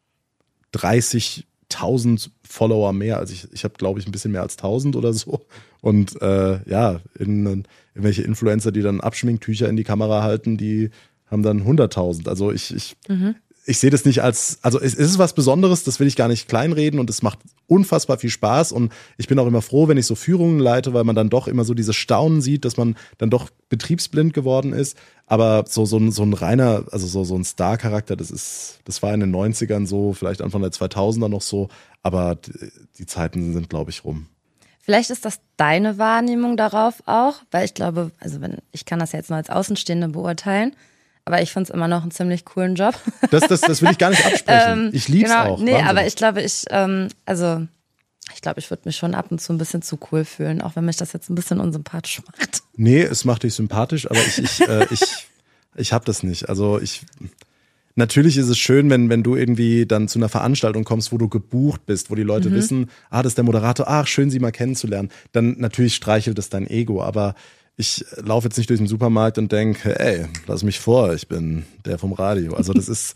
30.000 Follower mehr. Also ich habe, glaube ich, ein bisschen mehr als 1.000 oder so. Und irgendwelche Influencer, die dann Abschminktücher in die Kamera halten, die haben dann 100.000. Also ich sehe das nicht als, also es ist was Besonderes, das will ich gar nicht kleinreden und es macht unfassbar viel Spaß und ich bin auch immer froh, wenn ich so Führungen leite, weil man dann doch immer so dieses Staunen sieht, dass man dann doch betriebsblind geworden ist, aber so ein reiner, also so ein Star-Charakter, das war in den 90ern so, vielleicht Anfang der 2000er noch so, aber die Zeiten sind, glaube ich, rum. Vielleicht ist das deine Wahrnehmung darauf auch, weil ich glaube, also ich kann das ja jetzt nur als Außenstehende beurteilen, aber ich finde es immer noch einen ziemlich coolen Job. Das will ich gar nicht absprechen. Ich lieb's genau, auch. Nee, Wahnsinn. aber ich glaube, ich würde mich schon ab und zu ein bisschen zu cool fühlen, auch wenn mich das jetzt ein bisschen unsympathisch macht. Nee, es macht dich sympathisch, aber ich habe das nicht. Also Natürlich ist es schön, wenn du irgendwie dann zu einer Veranstaltung kommst, wo du gebucht bist, wo die Leute wissen, das ist der Moderator, schön, sie mal kennenzulernen. Dann natürlich streichelt es dein Ego, aber ich laufe jetzt nicht durch den Supermarkt und denke, ey, lass mich vor, ich bin der vom Radio. Also das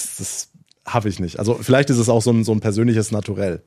habe ich nicht. Also vielleicht ist es auch so ein persönliches Naturell.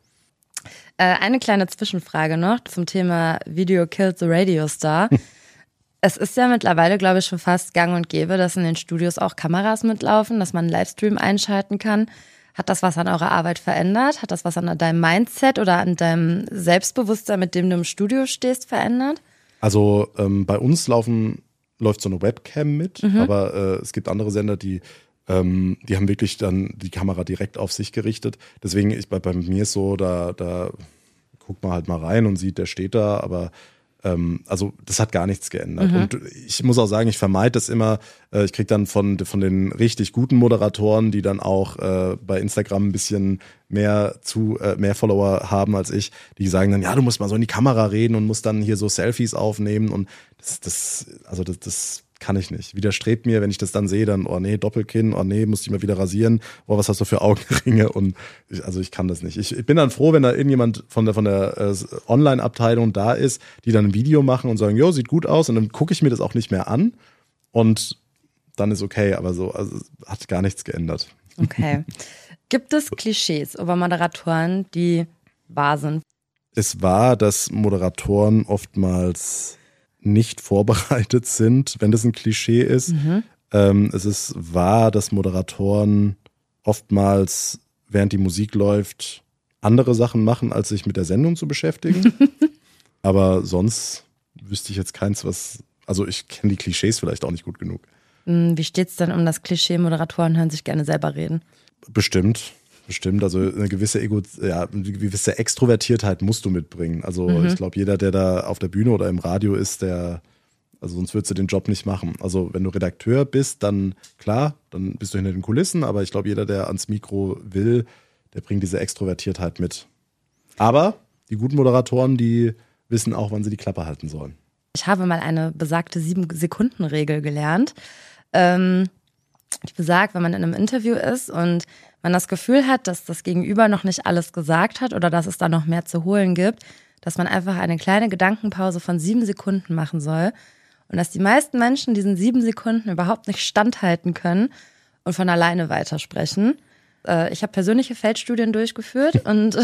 Eine kleine Zwischenfrage noch zum Thema Video Killed the Radio Star. Es ist ja mittlerweile, glaube ich, schon fast gang und gäbe, dass in den Studios auch Kameras mitlaufen, dass man einen Livestream einschalten kann. Hat das was an eurer Arbeit verändert? Hat das was an deinem Mindset oder an deinem Selbstbewusstsein, mit dem du im Studio stehst, verändert? Also bei uns läuft so eine Webcam mit, aber es gibt andere Sender, die haben wirklich dann die Kamera direkt auf sich gerichtet. Deswegen, bei mir ist so, da guckt man halt mal rein und sieht, der steht da, aber also das hat gar nichts geändert. Und ich muss auch sagen, ich vermeide das immer. Ich kriege dann von den richtig guten Moderatoren, die dann auch bei Instagram ein bisschen mehr Follower haben als ich, die sagen dann, ja, du musst mal so in die Kamera reden und musst dann hier so Selfies aufnehmen. Und das kann ich nicht. Widerstrebt mir, wenn ich das dann sehe, dann, oh nee, Doppelkinn, oh nee, musste ich mal wieder rasieren, oh, was hast du für Augenringe? Und ich kann das nicht. Ich bin dann froh, wenn da irgendjemand von der Online-Abteilung da ist, die dann ein Video machen und sagen, jo, sieht gut aus, und dann gucke ich mir das auch nicht mehr an und dann ist okay, aber so, also hat gar nichts geändert. Okay. Gibt es Klischees über Moderatoren, die wahr sind? Es war, dass Moderatoren oftmals nicht vorbereitet sind, wenn das ein Klischee ist. Es ist wahr, dass Moderatoren oftmals, während die Musik läuft, andere Sachen machen, als sich mit der Sendung zu beschäftigen. Aber sonst wüsste ich jetzt keins, also ich kenne die Klischees vielleicht auch nicht gut genug. Wie steht's denn um das Klischee, Moderatoren hören sich gerne selber reden? Bestimmt, also eine gewisse eine gewisse Extrovertiertheit musst du mitbringen. Also ich glaube, jeder, der da auf der Bühne oder im Radio ist, also sonst würdest du den Job nicht machen. Also wenn du Redakteur bist, dann klar, dann bist du hinter den Kulissen, aber ich glaube, jeder, der ans Mikro will, der bringt diese Extrovertiertheit mit. Aber die guten Moderatoren, die wissen auch, wann sie die Klappe halten sollen. Ich habe mal eine besagte 7-Sekunden-Regel gelernt. Die besagt, wenn man in einem Interview ist und man das Gefühl hat, dass das Gegenüber noch nicht alles gesagt hat oder dass es da noch mehr zu holen gibt, dass man einfach eine kleine Gedankenpause von 7 Sekunden machen soll und dass die meisten Menschen diesen 7 Sekunden überhaupt nicht standhalten können und von alleine weitersprechen. Ich habe persönliche Feldstudien durchgeführt und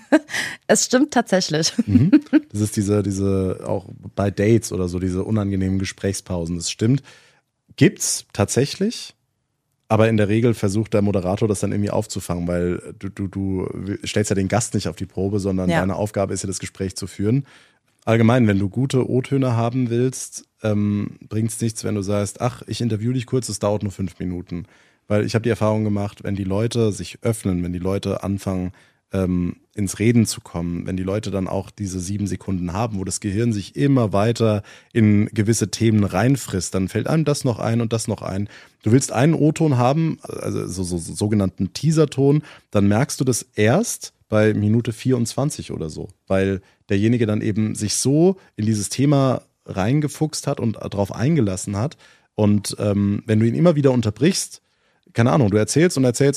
es stimmt tatsächlich. Das ist diese auch bei Dates oder so, diese unangenehmen Gesprächspausen. Das stimmt. Gibt's tatsächlich. Aber in der Regel versucht der Moderator das dann irgendwie aufzufangen, weil du stellst ja den Gast nicht auf die Probe, sondern deine Aufgabe ist ja, das Gespräch zu führen. Allgemein, wenn du gute O-Töne haben willst, bringt es nichts, wenn du sagst, ach, ich interviewe dich kurz, es dauert nur 5 Minuten. Weil ich habe die Erfahrung gemacht, wenn die Leute sich öffnen, wenn die Leute anfangen, ins Reden zu kommen, wenn die Leute dann auch diese 7 Sekunden haben, wo das Gehirn sich immer weiter in gewisse Themen reinfrisst, dann fällt einem das noch ein und das noch ein. Du willst einen O-Ton haben, also so sogenannten Teaser-Ton, dann merkst du das erst bei Minute 24 oder so, weil derjenige dann eben sich so in dieses Thema reingefuchst hat und darauf eingelassen hat. Und wenn du ihn immer wieder unterbrichst, keine Ahnung, du erzählst und erzählst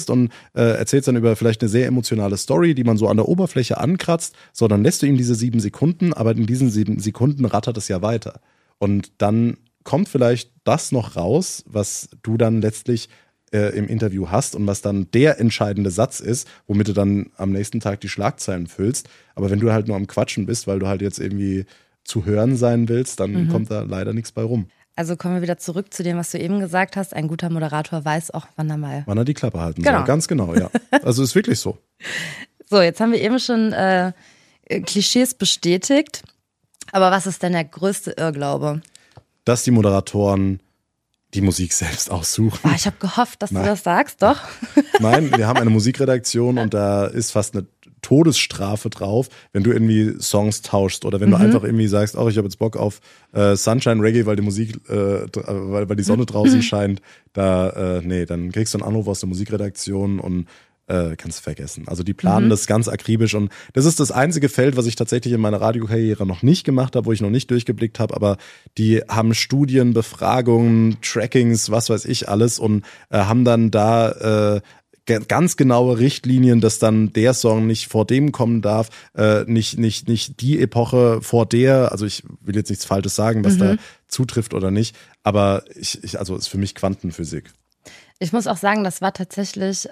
dann über vielleicht eine sehr emotionale Story, die man so an der Oberfläche ankratzt, so, dann lässt du ihm diese 7 Sekunden, aber in diesen 7 Sekunden rattert es ja weiter. Und dann kommt vielleicht das noch raus, was du dann letztlich im Interview hast und was dann der entscheidende Satz ist, womit du dann am nächsten Tag die Schlagzeilen füllst. Aber wenn du halt nur am Quatschen bist, weil du halt jetzt irgendwie zu hören sein willst, dann kommt da leider nichts bei rum. Also kommen wir wieder zurück zu dem, was du eben gesagt hast. Ein guter Moderator weiß auch, wann er die Klappe halten soll. Ganz genau, ja. Also ist wirklich so. So, jetzt haben wir eben schon Klischees bestätigt. Aber was ist denn der größte Irrglaube? Dass die Moderatoren die Musik selbst aussuchen. Ich habe gehofft, dass du das sagst, doch. Nein, wir haben eine Musikredaktion und da ist fast eine Todesstrafe drauf, wenn du irgendwie Songs tauschst oder wenn du einfach irgendwie sagst, ich habe jetzt Bock auf Sunshine Reggae, weil die Musik, weil die Sonne draußen scheint, dann kriegst du einen Anruf aus der Musikredaktion und kannst du vergessen. Also die planen das ganz akribisch und das ist das einzige Feld, was ich tatsächlich in meiner Radiokarriere noch nicht gemacht habe, wo ich noch nicht durchgeblickt habe, aber die haben Studien, Befragungen, Trackings, was weiß ich alles und haben dann da ganz genaue Richtlinien, dass dann der Song nicht vor dem kommen darf, nicht die Epoche vor der, also ich will jetzt nichts Falsches sagen, was da zutrifft oder nicht, aber also ist für mich Quantenphysik. Ich muss auch sagen, das war tatsächlich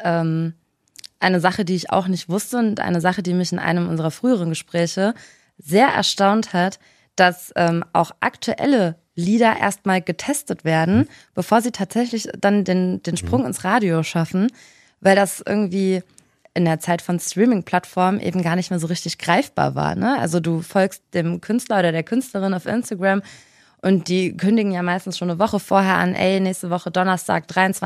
eine Sache, die ich auch nicht wusste und eine Sache, die mich in einem unserer früheren Gespräche sehr erstaunt hat, dass auch aktuelle Lieder erstmal getestet werden, bevor sie tatsächlich dann den Sprung ins Radio schaffen, weil das irgendwie in der Zeit von Streaming-Plattformen eben gar nicht mehr so richtig greifbar war. Ne? Also du folgst dem Künstler oder der Künstlerin auf Instagram und die kündigen ja meistens schon eine Woche vorher an, nächste Woche Donnerstag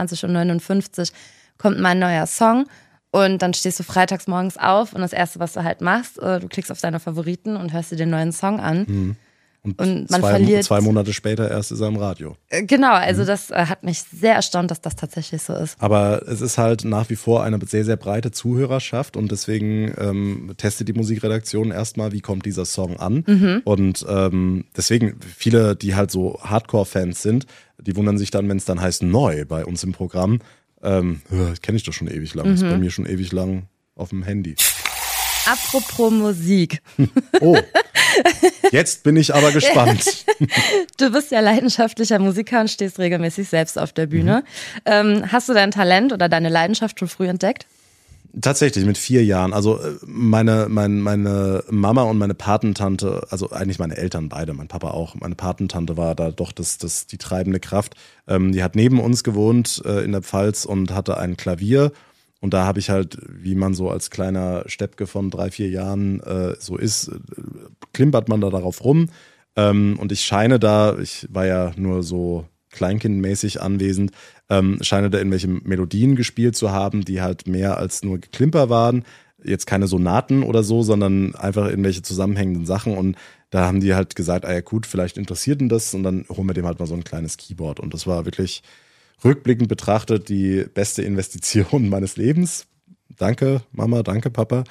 23:59 Uhr kommt mein neuer Song und dann stehst du freitags morgens auf und das Erste, was du halt machst, du klickst auf deine Favoriten und hörst dir den neuen Song an. Und man verliert 2 Monate später erst ist er im Radio. Genau, also das hat mich sehr erstaunt, dass das tatsächlich so ist. Aber es ist halt nach wie vor eine sehr, sehr breite Zuhörerschaft und deswegen testet die Musikredaktion erstmal, wie kommt dieser Song an. Und deswegen viele, die halt so Hardcore-Fans sind, die wundern sich dann, wenn es dann heißt neu bei uns im Programm. Kenne ich doch schon ewig lang, ist bei mir schon ewig lang auf dem Handy. Apropos Musik. Oh, jetzt bin ich aber gespannt. Du bist ja leidenschaftlicher Musiker und stehst regelmäßig selbst auf der Bühne. Hast du dein Talent oder deine Leidenschaft schon früh entdeckt? Tatsächlich, mit 4 Jahren. Also meine Mama und meine Patentante, also eigentlich meine Eltern beide, mein Papa auch, meine Patentante war da doch die treibende Kraft. Die hat neben uns gewohnt in der Pfalz und hatte ein Klavier. Und da habe ich halt, wie man so als kleiner Steppke von 3, 4 Jahren so ist, klimpert man da darauf rum. Und ich war ja nur so kleinkindmäßig anwesend, scheine da irgendwelche Melodien gespielt zu haben, die halt mehr als nur Geklimper waren. Jetzt keine Sonaten oder so, sondern einfach irgendwelche zusammenhängenden Sachen. Und da haben die halt gesagt, ja gut, vielleicht interessiert ihn das. Und dann holen wir dem halt mal so ein kleines Keyboard. Und das war wirklich rückblickend betrachtet die beste Investition meines Lebens. Danke Mama, danke Papa,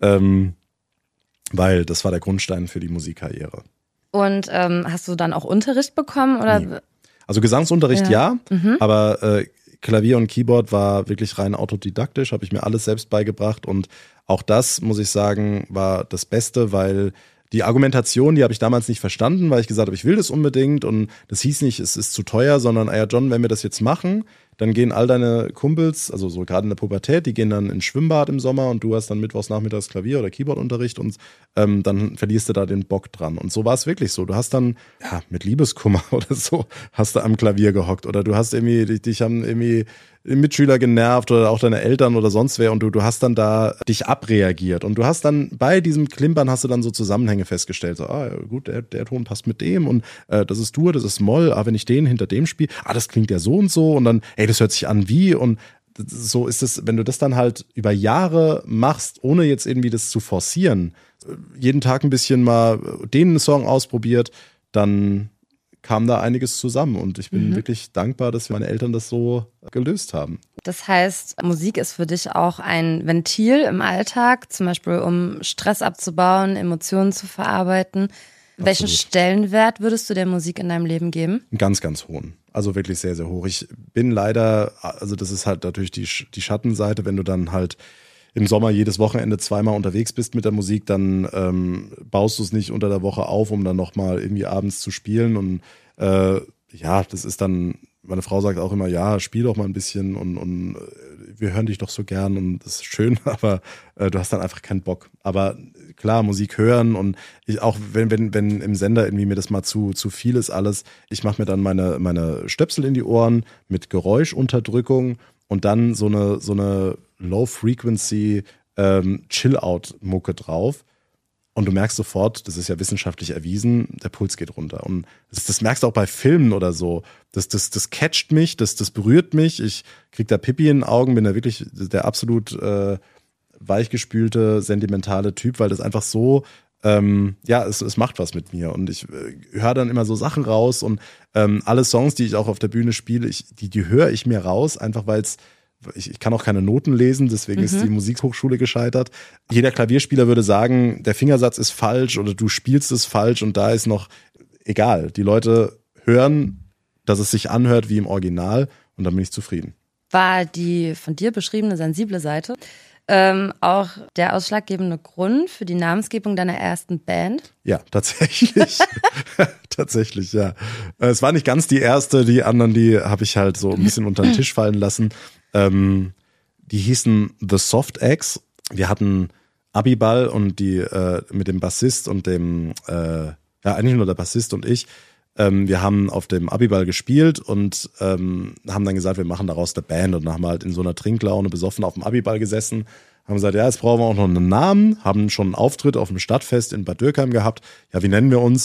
weil das war der Grundstein für die Musikkarriere. Und hast du dann auch Unterricht bekommen? Oder? Nee. Also Gesangsunterricht ja. Aber Klavier und Keyboard war wirklich rein autodidaktisch, habe ich mir alles selbst beigebracht und auch das, muss ich sagen, war das Beste, weil die Argumentation, die habe ich damals nicht verstanden, weil ich gesagt habe, ich will das unbedingt und das hieß nicht, es ist zu teuer, sondern, John, wenn wir das jetzt machen, dann gehen all deine Kumpels, also so gerade in der Pubertät, die gehen dann ins Schwimmbad im Sommer und du hast dann mittwochs nachmittags Klavier- oder Keyboardunterricht und dann verlierst du da den Bock dran. Und so war es wirklich so. Du hast dann, mit Liebeskummer oder so, hast du am Klavier gehockt oder du hast irgendwie, dich haben irgendwie Mitschüler genervt oder auch deine Eltern oder sonst wer und du hast dann da dich abreagiert und du hast dann bei diesem Klimpern hast du dann so Zusammenhänge festgestellt, so, gut, der Ton passt mit dem und das ist Dur, das ist Moll, wenn ich den hinter dem spiele, das klingt ja so und so und dann, das hört sich an wie und so ist es, wenn du das dann halt über Jahre machst, ohne jetzt irgendwie das zu forcieren, jeden Tag ein bisschen mal den Song ausprobiert, dann kam da einiges zusammen und ich bin wirklich dankbar, dass meine Eltern das so gelöst haben. Das heißt, Musik ist für dich auch ein Ventil im Alltag, zum Beispiel um Stress abzubauen, Emotionen zu verarbeiten. Absolut. Welchen Stellenwert würdest du der Musik in deinem Leben geben? Einen ganz, ganz hohen. Also wirklich sehr, sehr hoch. Ich bin leider, also das ist halt natürlich die Schattenseite, wenn du dann halt im Sommer jedes Wochenende 2-mal unterwegs bist mit der Musik, dann baust du es nicht unter der Woche auf, um dann nochmal irgendwie abends zu spielen. Und das ist dann, meine Frau sagt auch immer, spiel doch mal ein bisschen und wir hören dich doch so gern und das ist schön, aber du hast dann einfach keinen Bock. Aber klar, Musik hören und ich auch, wenn im Sender irgendwie mir das mal zu viel ist alles, ich mache mir dann meine Stöpsel in die Ohren mit Geräuschunterdrückung und dann so eine Low-Frequency Chill-Out-Mucke drauf. Und du merkst sofort, das ist ja wissenschaftlich erwiesen, der Puls geht runter. Und das merkst du auch bei Filmen oder so. Das catcht mich, das berührt mich. Ich krieg da Pipi in den Augen, bin da wirklich der absolut weichgespülte, sentimentale Typ, weil das einfach so, es macht was mit mir. Und ich höre dann immer so Sachen raus und alle Songs, die ich auch auf der Bühne spiele, die höre ich mir raus, einfach weil ich kann auch keine Noten lesen, deswegen ist die Musikhochschule gescheitert. Jeder Klavierspieler würde sagen, der Fingersatz ist falsch oder du spielst es falsch und da ist noch egal. Die Leute hören, dass es sich anhört wie im Original und dann bin ich zufrieden. War die von dir beschriebene sensible Seite auch der ausschlaggebende Grund für die Namensgebung deiner ersten Band? Ja, tatsächlich. Tatsächlich, ja. Es war nicht ganz die erste, die anderen, die habe ich halt so ein bisschen unter den Tisch fallen lassen. Die hießen The Soft Eggs. Wir hatten Abiball und die mit dem Bassist und dem, eigentlich nur der Bassist und ich. Wir haben auf dem Abiball gespielt und haben dann gesagt, wir machen daraus eine Band und dann haben wir halt in so einer Trinklaune besoffen auf dem Abiball gesessen, haben gesagt, ja, jetzt brauchen wir auch noch einen Namen, haben schon einen Auftritt auf dem Stadtfest in Bad Dürkheim gehabt. Ja, wie nennen wir uns?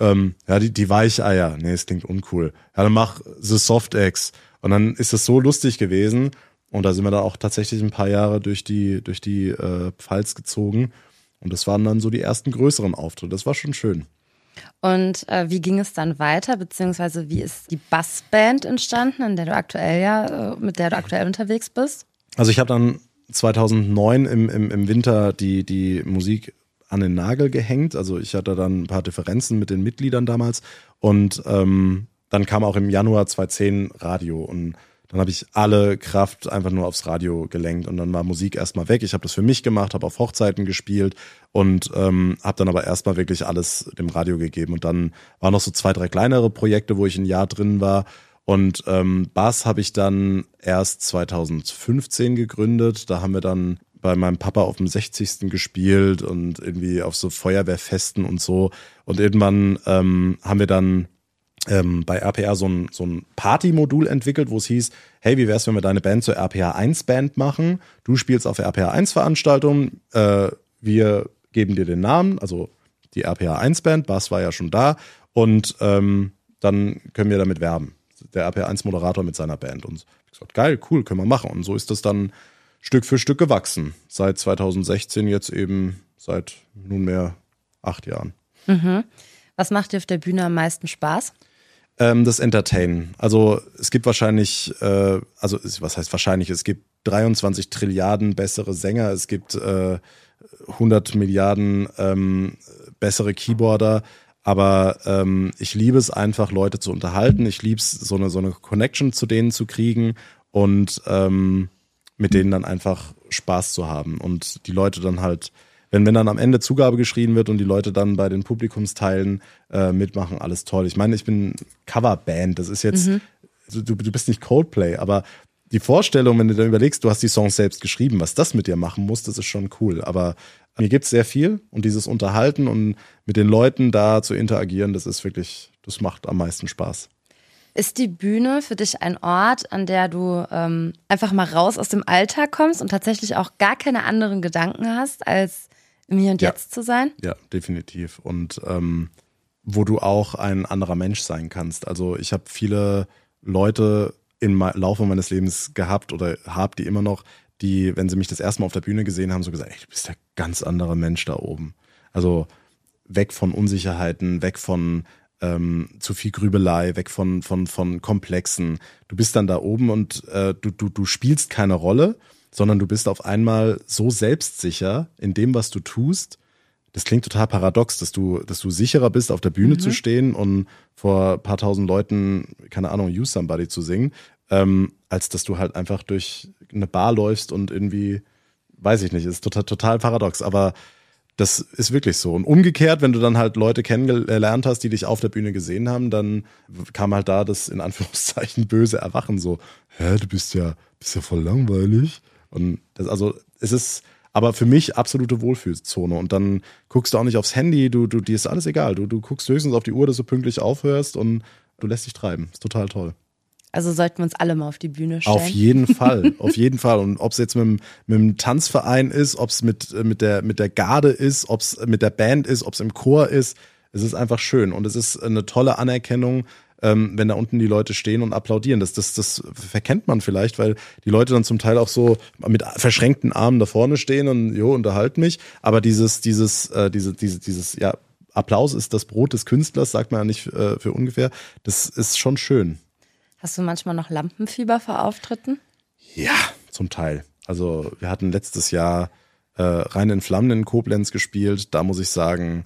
Die Weicheier. Nee, es klingt uncool. Ja, dann mach The Soft Eggs. Und dann ist es so lustig gewesen und da sind wir dann auch tatsächlich ein paar Jahre durch die Pfalz gezogen und das waren dann so die ersten größeren Auftritte. Das war schon schön. Und wie ging es dann weiter, beziehungsweise wie ist die Bassband entstanden, mit der du aktuell unterwegs bist? Also ich habe dann 2009 im Winter die Musik an den Nagel gehängt. Also ich hatte dann ein paar Differenzen mit den Mitgliedern damals und dann kam auch im Januar 2010 Radio und dann habe ich alle Kraft einfach nur aufs Radio gelenkt und dann war Musik erstmal weg. Ich habe das für mich gemacht, habe auf Hochzeiten gespielt und habe dann aber erstmal wirklich alles dem Radio gegeben. Und dann waren noch so 2, 3 kleinere Projekte, wo ich ein Jahr drin war. Und Bass habe ich dann erst 2015 gegründet. Da haben wir dann bei meinem Papa auf dem 60. gespielt und irgendwie auf so Feuerwehrfesten und so. Und irgendwann haben wir dann bei RPR so ein Party-Modul entwickelt, wo es hieß, hey, wie wär's, wenn wir deine Band zur RPR 1 Band machen? Du spielst auf RPR 1 Veranstaltungen, wir geben dir den Namen, also die RPR 1 Band, Bass war ja schon da und dann können wir damit werben. Der RPR 1 Moderator mit seiner Band und ich gesagt, geil, cool, können wir machen. Und so ist das dann Stück für Stück gewachsen. Seit 2016 jetzt eben seit nunmehr 8 Jahren. Mhm. Was macht dir auf der Bühne am meisten Spaß? Das Entertainen. Also es gibt wahrscheinlich, was heißt wahrscheinlich, es gibt 23 Trilliarden bessere Sänger, es gibt 100 Milliarden bessere Keyboarder, aber ich liebe es einfach, Leute zu unterhalten. Ich liebe es, so eine Connection zu denen zu kriegen und mit denen dann einfach Spaß zu haben und die Leute dann halt, wenn dann am Ende Zugabe geschrien wird und die Leute dann bei den Publikumsteilen mitmachen, alles toll. Ich meine, ich bin Coverband, das ist jetzt, du bist nicht Coldplay, aber die Vorstellung, wenn du dann überlegst, du hast die Songs selbst geschrieben, was das mit dir machen muss, das ist schon cool. Aber mir gibt's sehr viel und dieses Unterhalten und mit den Leuten da zu interagieren, das ist wirklich, das macht am meisten Spaß. Ist die Bühne für dich ein Ort, an der du einfach mal raus aus dem Alltag kommst und tatsächlich auch gar keine anderen Gedanken hast, als im Hier und Jetzt zu sein? Ja, definitiv. Und wo du auch ein anderer Mensch sein kannst. Also ich habe viele Leute im Laufe meines Lebens gehabt oder habe die immer noch, die, wenn sie mich das erste Mal auf der Bühne gesehen haben, so gesagt, ey, du bist der ganz andere Mensch da oben. Also weg von Unsicherheiten, weg von zu viel Grübelei, weg von Komplexen. Du bist dann da oben und du spielst keine Rolle, sondern du bist auf einmal so selbstsicher in dem, was du tust. Das klingt total paradox, dass du sicherer bist, auf der Bühne zu stehen und vor ein paar tausend Leuten, keine Ahnung, You Somebody zu singen, als dass du halt einfach durch eine Bar läufst und irgendwie, weiß ich nicht, ist total paradox, aber das ist wirklich so. Und umgekehrt, wenn du dann halt Leute kennengelernt hast, die dich auf der Bühne gesehen haben, dann kam halt da das in Anführungszeichen böse Erwachen so, du bist ja voll langweilig. Und es ist aber für mich absolute Wohlfühlzone. Und dann guckst du auch nicht aufs Handy, dir ist alles egal. Du guckst höchstens auf die Uhr, dass du pünktlich aufhörst und du lässt dich treiben. Ist total toll. Also sollten wir uns alle mal auf die Bühne stellen. Auf jeden Fall, auf jeden Fall. Und ob es jetzt mit dem Tanzverein ist, ob es mit der Garde ist, ob es mit der Band ist, ob es im Chor ist, es ist einfach schön. Und es ist eine tolle Anerkennung, wenn da unten die Leute stehen und applaudieren. Das verkennt man vielleicht, weil die Leute dann zum Teil auch so mit verschränkten Armen da vorne stehen und unterhalten mich. Aber dieses Applaus ist das Brot des Künstlers, sagt man ja nicht für ungefähr. Das ist schon schön. Hast du manchmal noch Lampenfieber vor Auftritten? Ja, zum Teil. Also wir hatten letztes Jahr Rein in Flammen in Koblenz gespielt. Da muss ich sagen,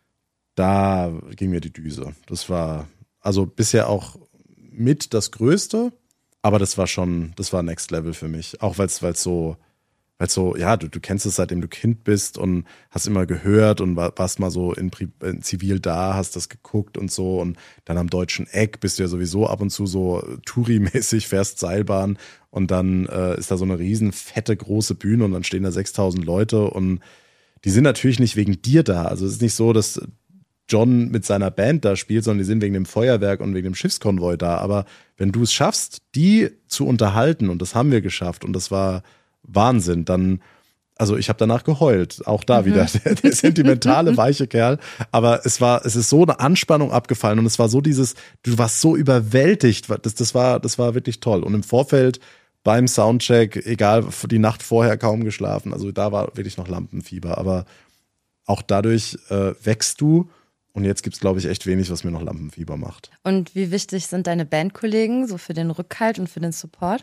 da ging mir die Düse. Das war also bisher auch mit das Größte, aber das war Next Level für mich. Auch weil es so, ja, du kennst es, seitdem du Kind bist und hast immer gehört und warst mal so in Zivil da, hast das geguckt und so und dann am Deutschen Eck bist du ja sowieso ab und zu so Touri-mäßig, fährst Seilbahn und dann ist da so eine riesen fette große Bühne und dann stehen da 6.000 Leute und die sind natürlich nicht wegen dir da. Also es ist nicht so, dass John mit seiner Band da spielt, sondern die sind wegen dem Feuerwerk und wegen dem Schiffskonvoi da. Aber wenn du es schaffst, die zu unterhalten, und das haben wir geschafft, und das war Wahnsinn, dann, also ich habe danach geheult. Auch da wieder der sentimentale, weiche Kerl. Aber es ist so eine Anspannung abgefallen und es war so du warst so überwältigt. Das war wirklich toll. Und im Vorfeld beim Soundcheck, egal, die Nacht vorher kaum geschlafen. Also da war wirklich noch Lampenfieber. Aber auch dadurch wächst du. Und jetzt gibt's, glaube ich, echt wenig, was mir noch Lampenfieber macht. Und wie wichtig sind deine Bandkollegen so für den Rückhalt und für den Support?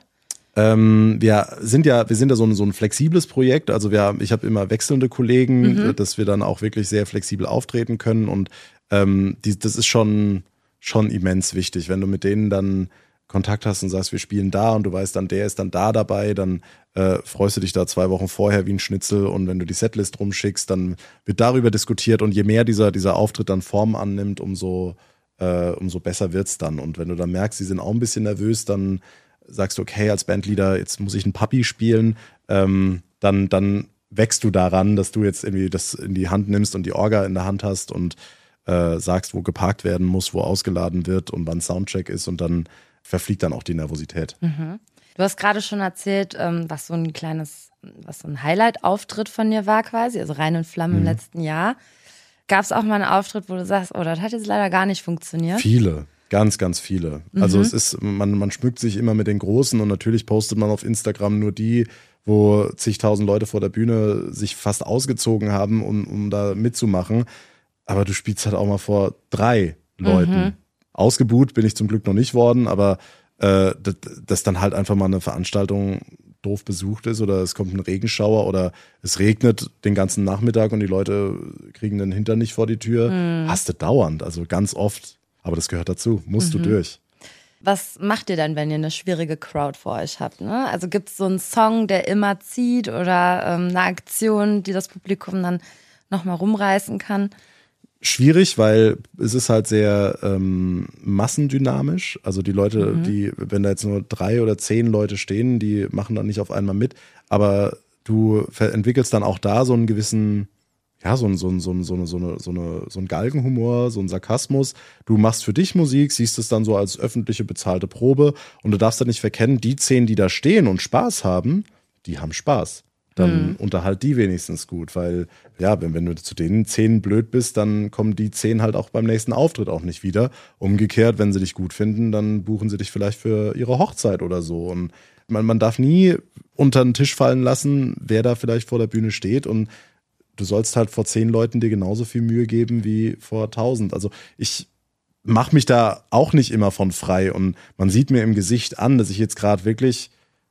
Wir sind ja so ein flexibles Projekt. Also ich habe immer wechselnde Kollegen, dass wir dann auch wirklich sehr flexibel auftreten können. Und das ist schon immens wichtig, wenn du mit denen dann Kontakt hast und sagst, wir spielen da und du weißt dann, der ist dann da dabei, dann freust du dich da 2 Wochen vorher wie ein Schnitzel und wenn du die Setlist rumschickst, dann wird darüber diskutiert und je mehr dieser Auftritt dann Form annimmt, umso besser wird's dann. Und wenn du dann merkst, sie sind auch ein bisschen nervös, dann sagst du, okay, als Bandleader, jetzt muss ich einen Papi spielen, dann wächst du daran, dass du jetzt irgendwie das in die Hand nimmst und die Orga in der Hand hast und sagst, wo geparkt werden muss, wo ausgeladen wird und wann Soundcheck ist und dann verfliegt dann auch die Nervosität. Mhm. Du hast gerade schon erzählt, was so ein Highlight-Auftritt von dir war quasi, also Rein in Flammen im letzten Jahr. Gab es auch mal einen Auftritt, wo du sagst, oh, das hat jetzt leider gar nicht funktioniert? Viele, ganz, ganz viele. Also es ist, man schmückt sich immer mit den Großen und natürlich postet man auf Instagram nur die, wo zigtausend Leute vor der Bühne sich fast ausgezogen haben, um da mitzumachen. Aber du spielst halt auch mal vor 3 Leuten. Ausgebuht bin ich zum Glück noch nicht worden, aber dass dann halt einfach mal eine Veranstaltung doof besucht ist oder es kommt ein Regenschauer oder es regnet den ganzen Nachmittag und die Leute kriegen den Hintern nicht vor die Tür, hast du dauernd, also ganz oft. Aber das gehört dazu, musst du durch. Was macht ihr dann, wenn ihr eine schwierige Crowd vor euch habt? Ne? Also gibt es so einen Song, der immer zieht oder eine Aktion, die das Publikum dann nochmal rumreißen kann? Schwierig, weil es ist halt sehr massendynamisch. Also die Leute, wenn da jetzt nur 3 oder 10 Leute stehen, die machen dann nicht auf einmal mit. Aber du entwickelst dann auch da so einen gewissen, ja, so einen Galgenhumor, so einen Sarkasmus. Du machst für dich Musik, siehst es dann so als öffentliche bezahlte Probe und du darfst dann nicht verkennen, die 10, die da stehen und Spaß haben, die haben Spaß. Dann unterhalt die wenigstens gut, weil ja, wenn du zu denen 10 blöd bist, dann kommen die 10 halt auch beim nächsten Auftritt auch nicht wieder. Umgekehrt, wenn sie dich gut finden, dann buchen sie dich vielleicht für ihre Hochzeit oder so. Und man darf nie unter den Tisch fallen lassen, wer da vielleicht vor der Bühne steht und du sollst halt vor 10 Leuten dir genauso viel Mühe geben wie vor 1000. Also ich mache mich da auch nicht immer von frei und man sieht mir im Gesicht an, dass ich jetzt gerade wirklich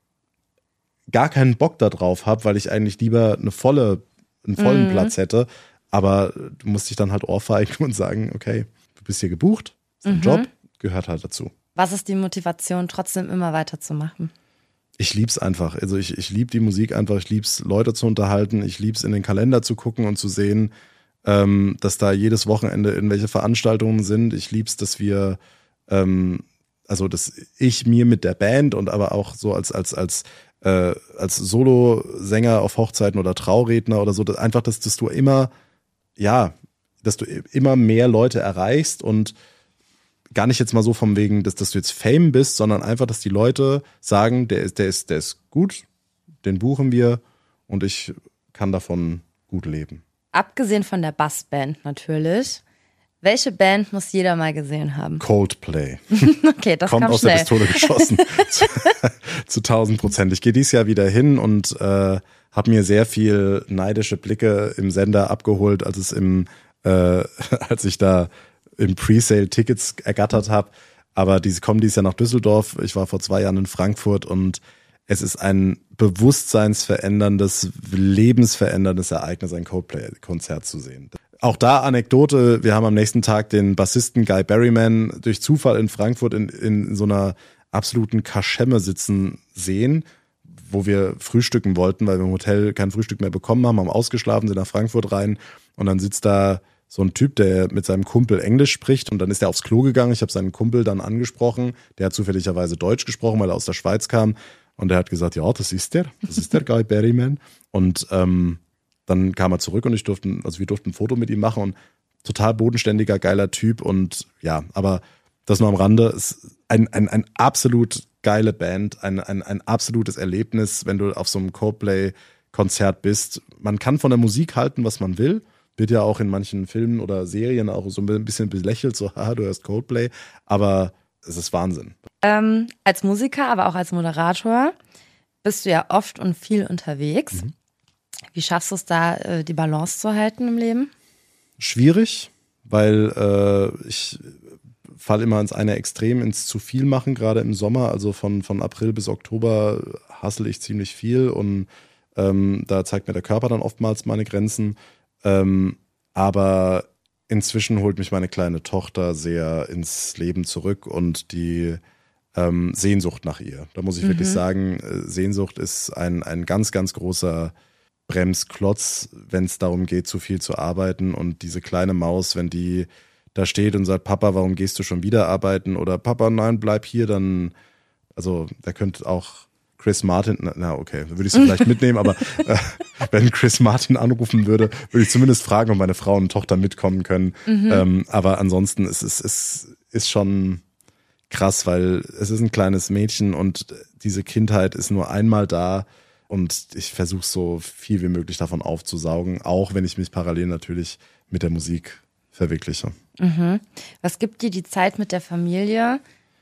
gar keinen Bock da drauf habe, weil ich eigentlich lieber einen vollen Platz hätte. Aber du musst dich dann halt ohrfeigen und sagen, okay, du bist hier gebucht, ist ein Job, gehört halt dazu. Was ist die Motivation, trotzdem immer weiterzumachen? Ich lieb's einfach. Also ich liebe die Musik einfach. Ich lieb's, Leute zu unterhalten. Ich lieb's, in den Kalender zu gucken und zu sehen, dass da jedes Wochenende irgendwelche Veranstaltungen sind. Ich lieb's, dass wir, dass ich mir mit der Band und aber auch so als Solo-Sänger auf Hochzeiten oder Trauredner oder so, einfach, dass du immer mehr Leute erreichst und gar nicht jetzt mal so vom wegen, dass du jetzt Fame bist, sondern einfach, dass die Leute sagen, der ist gut, den buchen wir und ich kann davon gut leben. Abgesehen von der Bassband natürlich. Welche Band muss jeder mal gesehen haben? Coldplay. Okay, das kommt kam aus schnell. der Pistole geschossen. zu 1000%. Ich gehe dieses Jahr wieder hin und habe mir sehr viel neidische Blicke im Sender abgeholt, als ich da im Presale Tickets ergattert habe. Aber die kommen dieses Jahr nach Düsseldorf. Ich war vor 2 Jahren in Frankfurt und es ist ein bewusstseinsveränderndes, lebensveränderndes Ereignis, ein Coldplay-Konzert zu sehen. Auch da Anekdote, wir haben am nächsten Tag den Bassisten Guy Berryman durch Zufall in Frankfurt in so einer absoluten Kaschemme sitzen sehen, wo wir frühstücken wollten, weil wir im Hotel kein Frühstück mehr bekommen haben ausgeschlafen, sind nach Frankfurt rein und dann sitzt da so ein Typ, der mit seinem Kumpel Englisch spricht und dann ist er aufs Klo gegangen. Ich habe seinen Kumpel dann angesprochen, der hat zufälligerweise Deutsch gesprochen, weil er aus der Schweiz kam und der hat gesagt, ja, das ist der Guy Berryman und dann kam er zurück und wir durften ein Foto mit ihm machen und total bodenständiger, geiler Typ und ja, aber das nur am Rande, ist ein absolut geile Band, ein absolutes Erlebnis, wenn du auf so einem Coldplay-Konzert bist. Man kann von der Musik halten, was man will, wird ja auch in manchen Filmen oder Serien auch so ein bisschen belächelt, so, haha, du hörst Coldplay, aber es ist Wahnsinn. Als Musiker, aber auch als Moderator bist du ja oft und viel unterwegs. Mhm. Wie schaffst du es da, die Balance zu halten im Leben? Schwierig, weil ich falle immer ins eine Extrem, ins zu viel machen, gerade im Sommer. Also von April bis Oktober hustle ich ziemlich viel und da zeigt mir der Körper dann oftmals meine Grenzen. Aber inzwischen holt mich meine kleine Tochter sehr ins Leben zurück und die Sehnsucht nach ihr. Da muss ich wirklich sagen, Sehnsucht ist ein ganz, ganz großer Bremsklotz, wenn es darum geht, zu viel zu arbeiten. Und diese kleine Maus, wenn die da steht und sagt, Papa, warum gehst du schon wieder arbeiten? Oder Papa, nein, bleib hier, dann, also da könnte auch Chris Martin, na okay, würde ich sie vielleicht mitnehmen, aber wenn Chris Martin anrufen würde ich zumindest fragen, ob meine Frau und Tochter mitkommen können. Aber ansonsten es ist schon krass, weil es ist ein kleines Mädchen und diese Kindheit ist nur einmal da und ich versuche so viel wie möglich davon aufzusaugen, auch wenn ich mich parallel natürlich mit der Musik verwirkliche. Mhm. Was gibt dir die Zeit mit der Familie,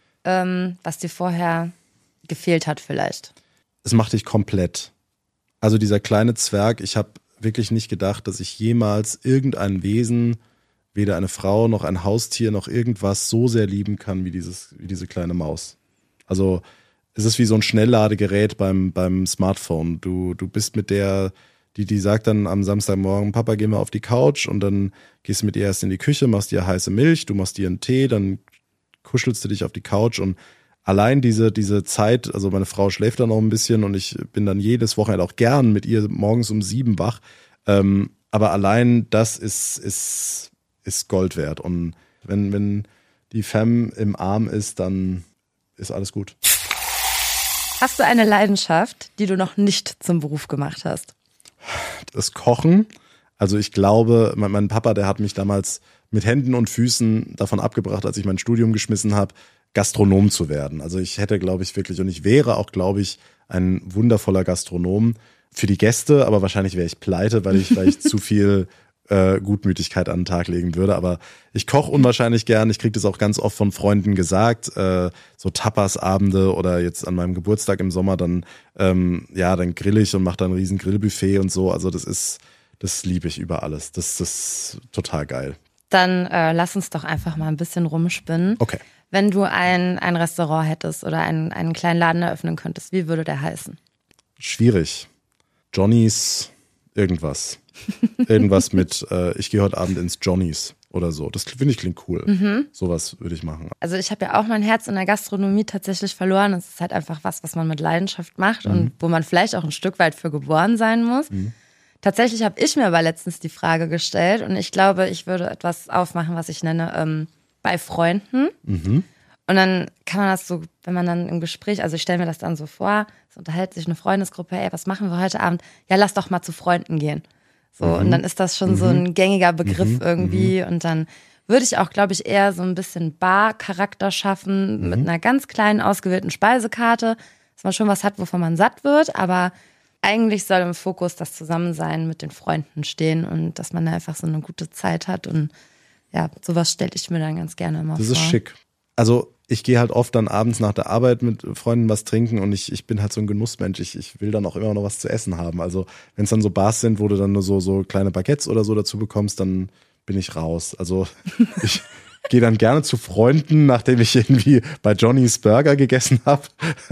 was dir vorher gefehlt hat vielleicht? Es macht dich komplett. Also dieser kleine Zwerg, ich habe wirklich nicht gedacht, dass ich jemals irgendein Wesen, weder eine Frau noch ein Haustier noch irgendwas so sehr lieben kann wie diese kleine Maus. Also es ist wie so ein Schnellladegerät beim Smartphone. Du bist mit der, die sagt dann am Samstagmorgen, Papa, gehen wir auf die Couch und dann gehst du mit ihr erst in die Küche, machst dir heiße Milch, du machst dir einen Tee, dann kuschelst du dich auf die Couch und allein diese Zeit, also meine Frau schläft dann noch ein bisschen und ich bin dann jedes Wochenende auch gern mit ihr morgens um 7 wach. Aber allein das ist Gold wert. Und wenn die Femme im Arm ist, dann ist alles gut. Hast du eine Leidenschaft, die du noch nicht zum Beruf gemacht hast? Das Kochen. Also ich glaube, mein Papa, der hat mich damals mit Händen und Füßen davon abgebracht, als ich mein Studium geschmissen habe, Gastronom zu werden. Also ich hätte, glaube ich, wirklich, und ich wäre auch, glaube ich, ein wundervoller Gastronom für die Gäste, aber wahrscheinlich wäre ich pleite, weil ich zu viel Gutmütigkeit an den Tag legen würde. Aber ich koche unwahrscheinlich gern. Ich kriege das auch ganz oft von Freunden gesagt. So Tapas-Abende oder jetzt an meinem Geburtstag im Sommer, dann grill ich und mache dann ein riesen Grillbuffet und so. Also das liebe ich über alles. Das ist total geil. Dann lass uns doch einfach mal ein bisschen rumspinnen. Okay. Wenn du ein Restaurant hättest oder einen kleinen Laden eröffnen könntest, wie würde der heißen? Schwierig. Johnny's irgendwas. Irgendwas mit, ich gehe heute Abend ins Johnny's oder so. Das finde ich klingt cool. Sowas würde ich machen. Also ich habe ja auch mein Herz in der Gastronomie tatsächlich verloren. Es ist halt einfach was man mit Leidenschaft macht und wo man vielleicht auch ein Stück weit für geboren sein muss. Tatsächlich habe ich mir aber letztens die Frage gestellt und ich glaube, ich würde etwas aufmachen, was ich nenne bei Freunden. Und dann kann man das so, wenn man dann im Gespräch, also ich stelle mir das dann so vor, es unterhält sich eine Freundesgruppe, ey, was machen wir heute Abend? Ja, lass doch mal zu Freunden gehen. So, und dann ist das schon so ein gängiger Begriff irgendwie. Und dann würde ich auch, glaube ich, eher so ein bisschen Bar-Charakter schaffen mit einer ganz kleinen, ausgewählten Speisekarte, dass man schon was hat, wovon man satt wird, aber eigentlich soll im Fokus das Zusammensein mit den Freunden stehen und dass man da einfach so eine gute Zeit hat und ja, sowas stelle ich mir dann ganz gerne immer vor. Das ist schick. Also ich gehe halt oft dann abends nach der Arbeit mit Freunden was trinken und ich bin halt so ein Genussmensch. Ich will dann auch immer noch was zu essen haben. Also wenn es dann so Bars sind, wo du dann nur so kleine Baguettes oder so dazu bekommst, dann bin ich raus. Also ich gehe dann gerne zu Freunden, nachdem ich irgendwie bei Johnny's Burger gegessen habe.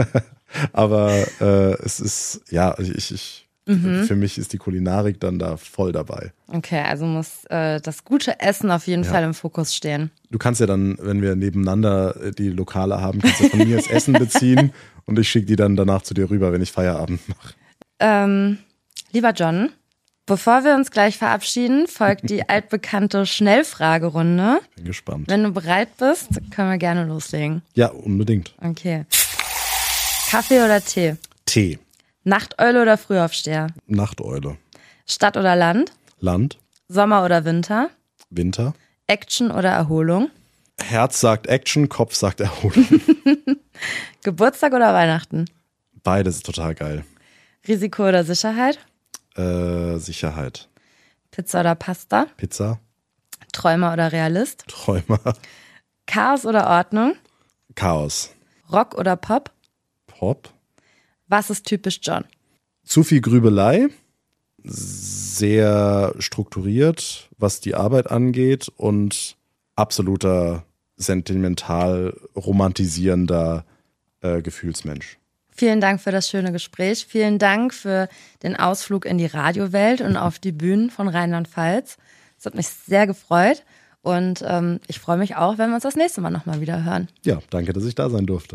Aber es ist, ja, für mich ist die Kulinarik dann da voll dabei. Okay, also muss das gute Essen auf jeden Fall im Fokus stehen. Du kannst ja dann, wenn wir nebeneinander die Lokale haben, kannst du von mir das Essen beziehen und ich schicke die dann danach zu dir rüber, wenn ich Feierabend mache. Lieber John, bevor wir uns gleich verabschieden, folgt die altbekannte Schnellfragerunde. Bin gespannt. Wenn du bereit bist, können wir gerne loslegen. Ja, unbedingt. Okay. Kaffee oder Tee? Tee. Nachteule oder Frühaufsteher? Nachteule. Stadt oder Land? Land. Sommer oder Winter? Winter. Action oder Erholung? Herz sagt Action, Kopf sagt Erholung. Geburtstag oder Weihnachten? Beides ist total geil. Risiko oder Sicherheit? Sicherheit. Pizza oder Pasta? Pizza. Träumer oder Realist? Träumer. Chaos oder Ordnung? Chaos. Rock oder Pop? Pop. Was ist typisch John? Zu viel Grübelei. Sehr strukturiert, was die Arbeit angeht und absoluter sentimental romantisierender Gefühlsmensch. Vielen Dank für das schöne Gespräch. Vielen Dank für den Ausflug in die Radiowelt und auf die Bühnen von Rheinland-Pfalz. Es hat mich sehr gefreut und ich freue mich auch, wenn wir uns das nächste Mal nochmal wieder hören. Ja, danke, dass ich da sein durfte.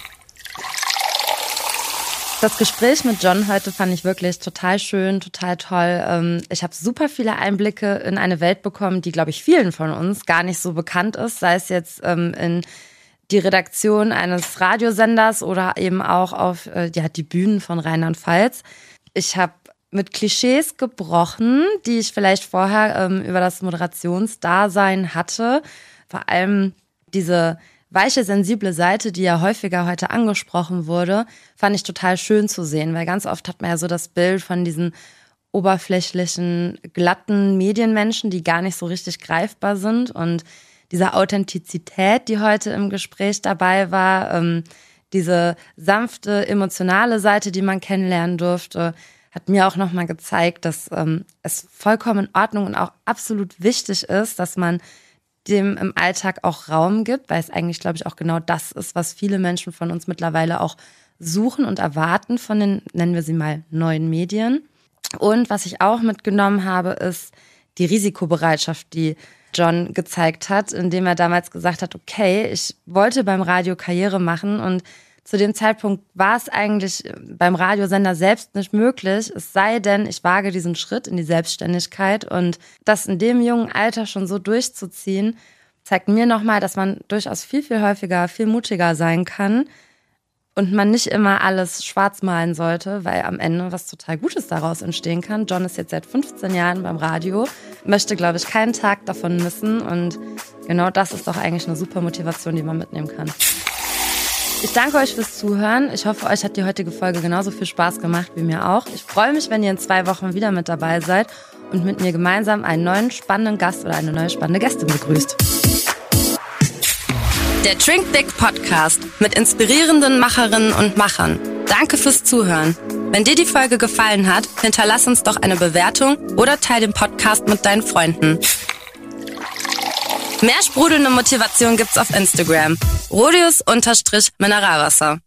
Das Gespräch mit John heute fand ich wirklich total schön, total toll. Ich habe super viele Einblicke in eine Welt bekommen, die, glaube ich, vielen von uns gar nicht so bekannt ist, sei es jetzt in die Redaktion eines Radiosenders oder eben auch auf die Bühnen von Rheinland-Pfalz. Ich habe mit Klischees gebrochen, die ich vielleicht vorher über das Moderationsdasein hatte. Vor allem diese weiche, sensible Seite, die ja häufiger heute angesprochen wurde, fand ich total schön zu sehen, weil ganz oft hat man ja so das Bild von diesen oberflächlichen, glatten Medienmenschen, die gar nicht so richtig greifbar sind und diese Authentizität, die heute im Gespräch dabei war, diese sanfte, emotionale Seite, die man kennenlernen durfte, hat mir auch nochmal gezeigt, dass es vollkommen in Ordnung und auch absolut wichtig ist, dass man dem im Alltag auch Raum gibt, weil es eigentlich, glaube ich, auch genau das ist, was viele Menschen von uns mittlerweile auch suchen und erwarten von den, nennen wir sie mal, neuen Medien. Und was ich auch mitgenommen habe, ist die Risikobereitschaft, die John gezeigt hat, indem er damals gesagt hat, okay, ich wollte beim Radio Karriere machen und zu dem Zeitpunkt war es eigentlich beim Radiosender selbst nicht möglich, es sei denn, ich wage diesen Schritt in die Selbstständigkeit und das in dem jungen Alter schon so durchzuziehen, zeigt mir nochmal, dass man durchaus viel, viel häufiger, viel mutiger sein kann und man nicht immer alles schwarz malen sollte, weil am Ende was total Gutes daraus entstehen kann. John ist jetzt seit 15 Jahren beim Radio, möchte, glaube ich, keinen Tag davon missen und genau das ist doch eigentlich eine super Motivation, die man mitnehmen kann. Ich danke euch fürs Zuhören. Ich hoffe, euch hat die heutige Folge genauso viel Spaß gemacht wie mir auch. Ich freue mich, wenn ihr in 2 Wochen wieder mit dabei seid und mit mir gemeinsam einen neuen spannenden Gast oder eine neue spannende Gästin begrüßt. Der Drink Big Podcast mit inspirierenden Macherinnen und Machern. Danke fürs Zuhören. Wenn dir die Folge gefallen hat, hinterlass uns doch eine Bewertung oder teile den Podcast mit deinen Freunden. Mehr sprudelnde Motivation gibt's auf Instagram. Rodius_Mineralwasser.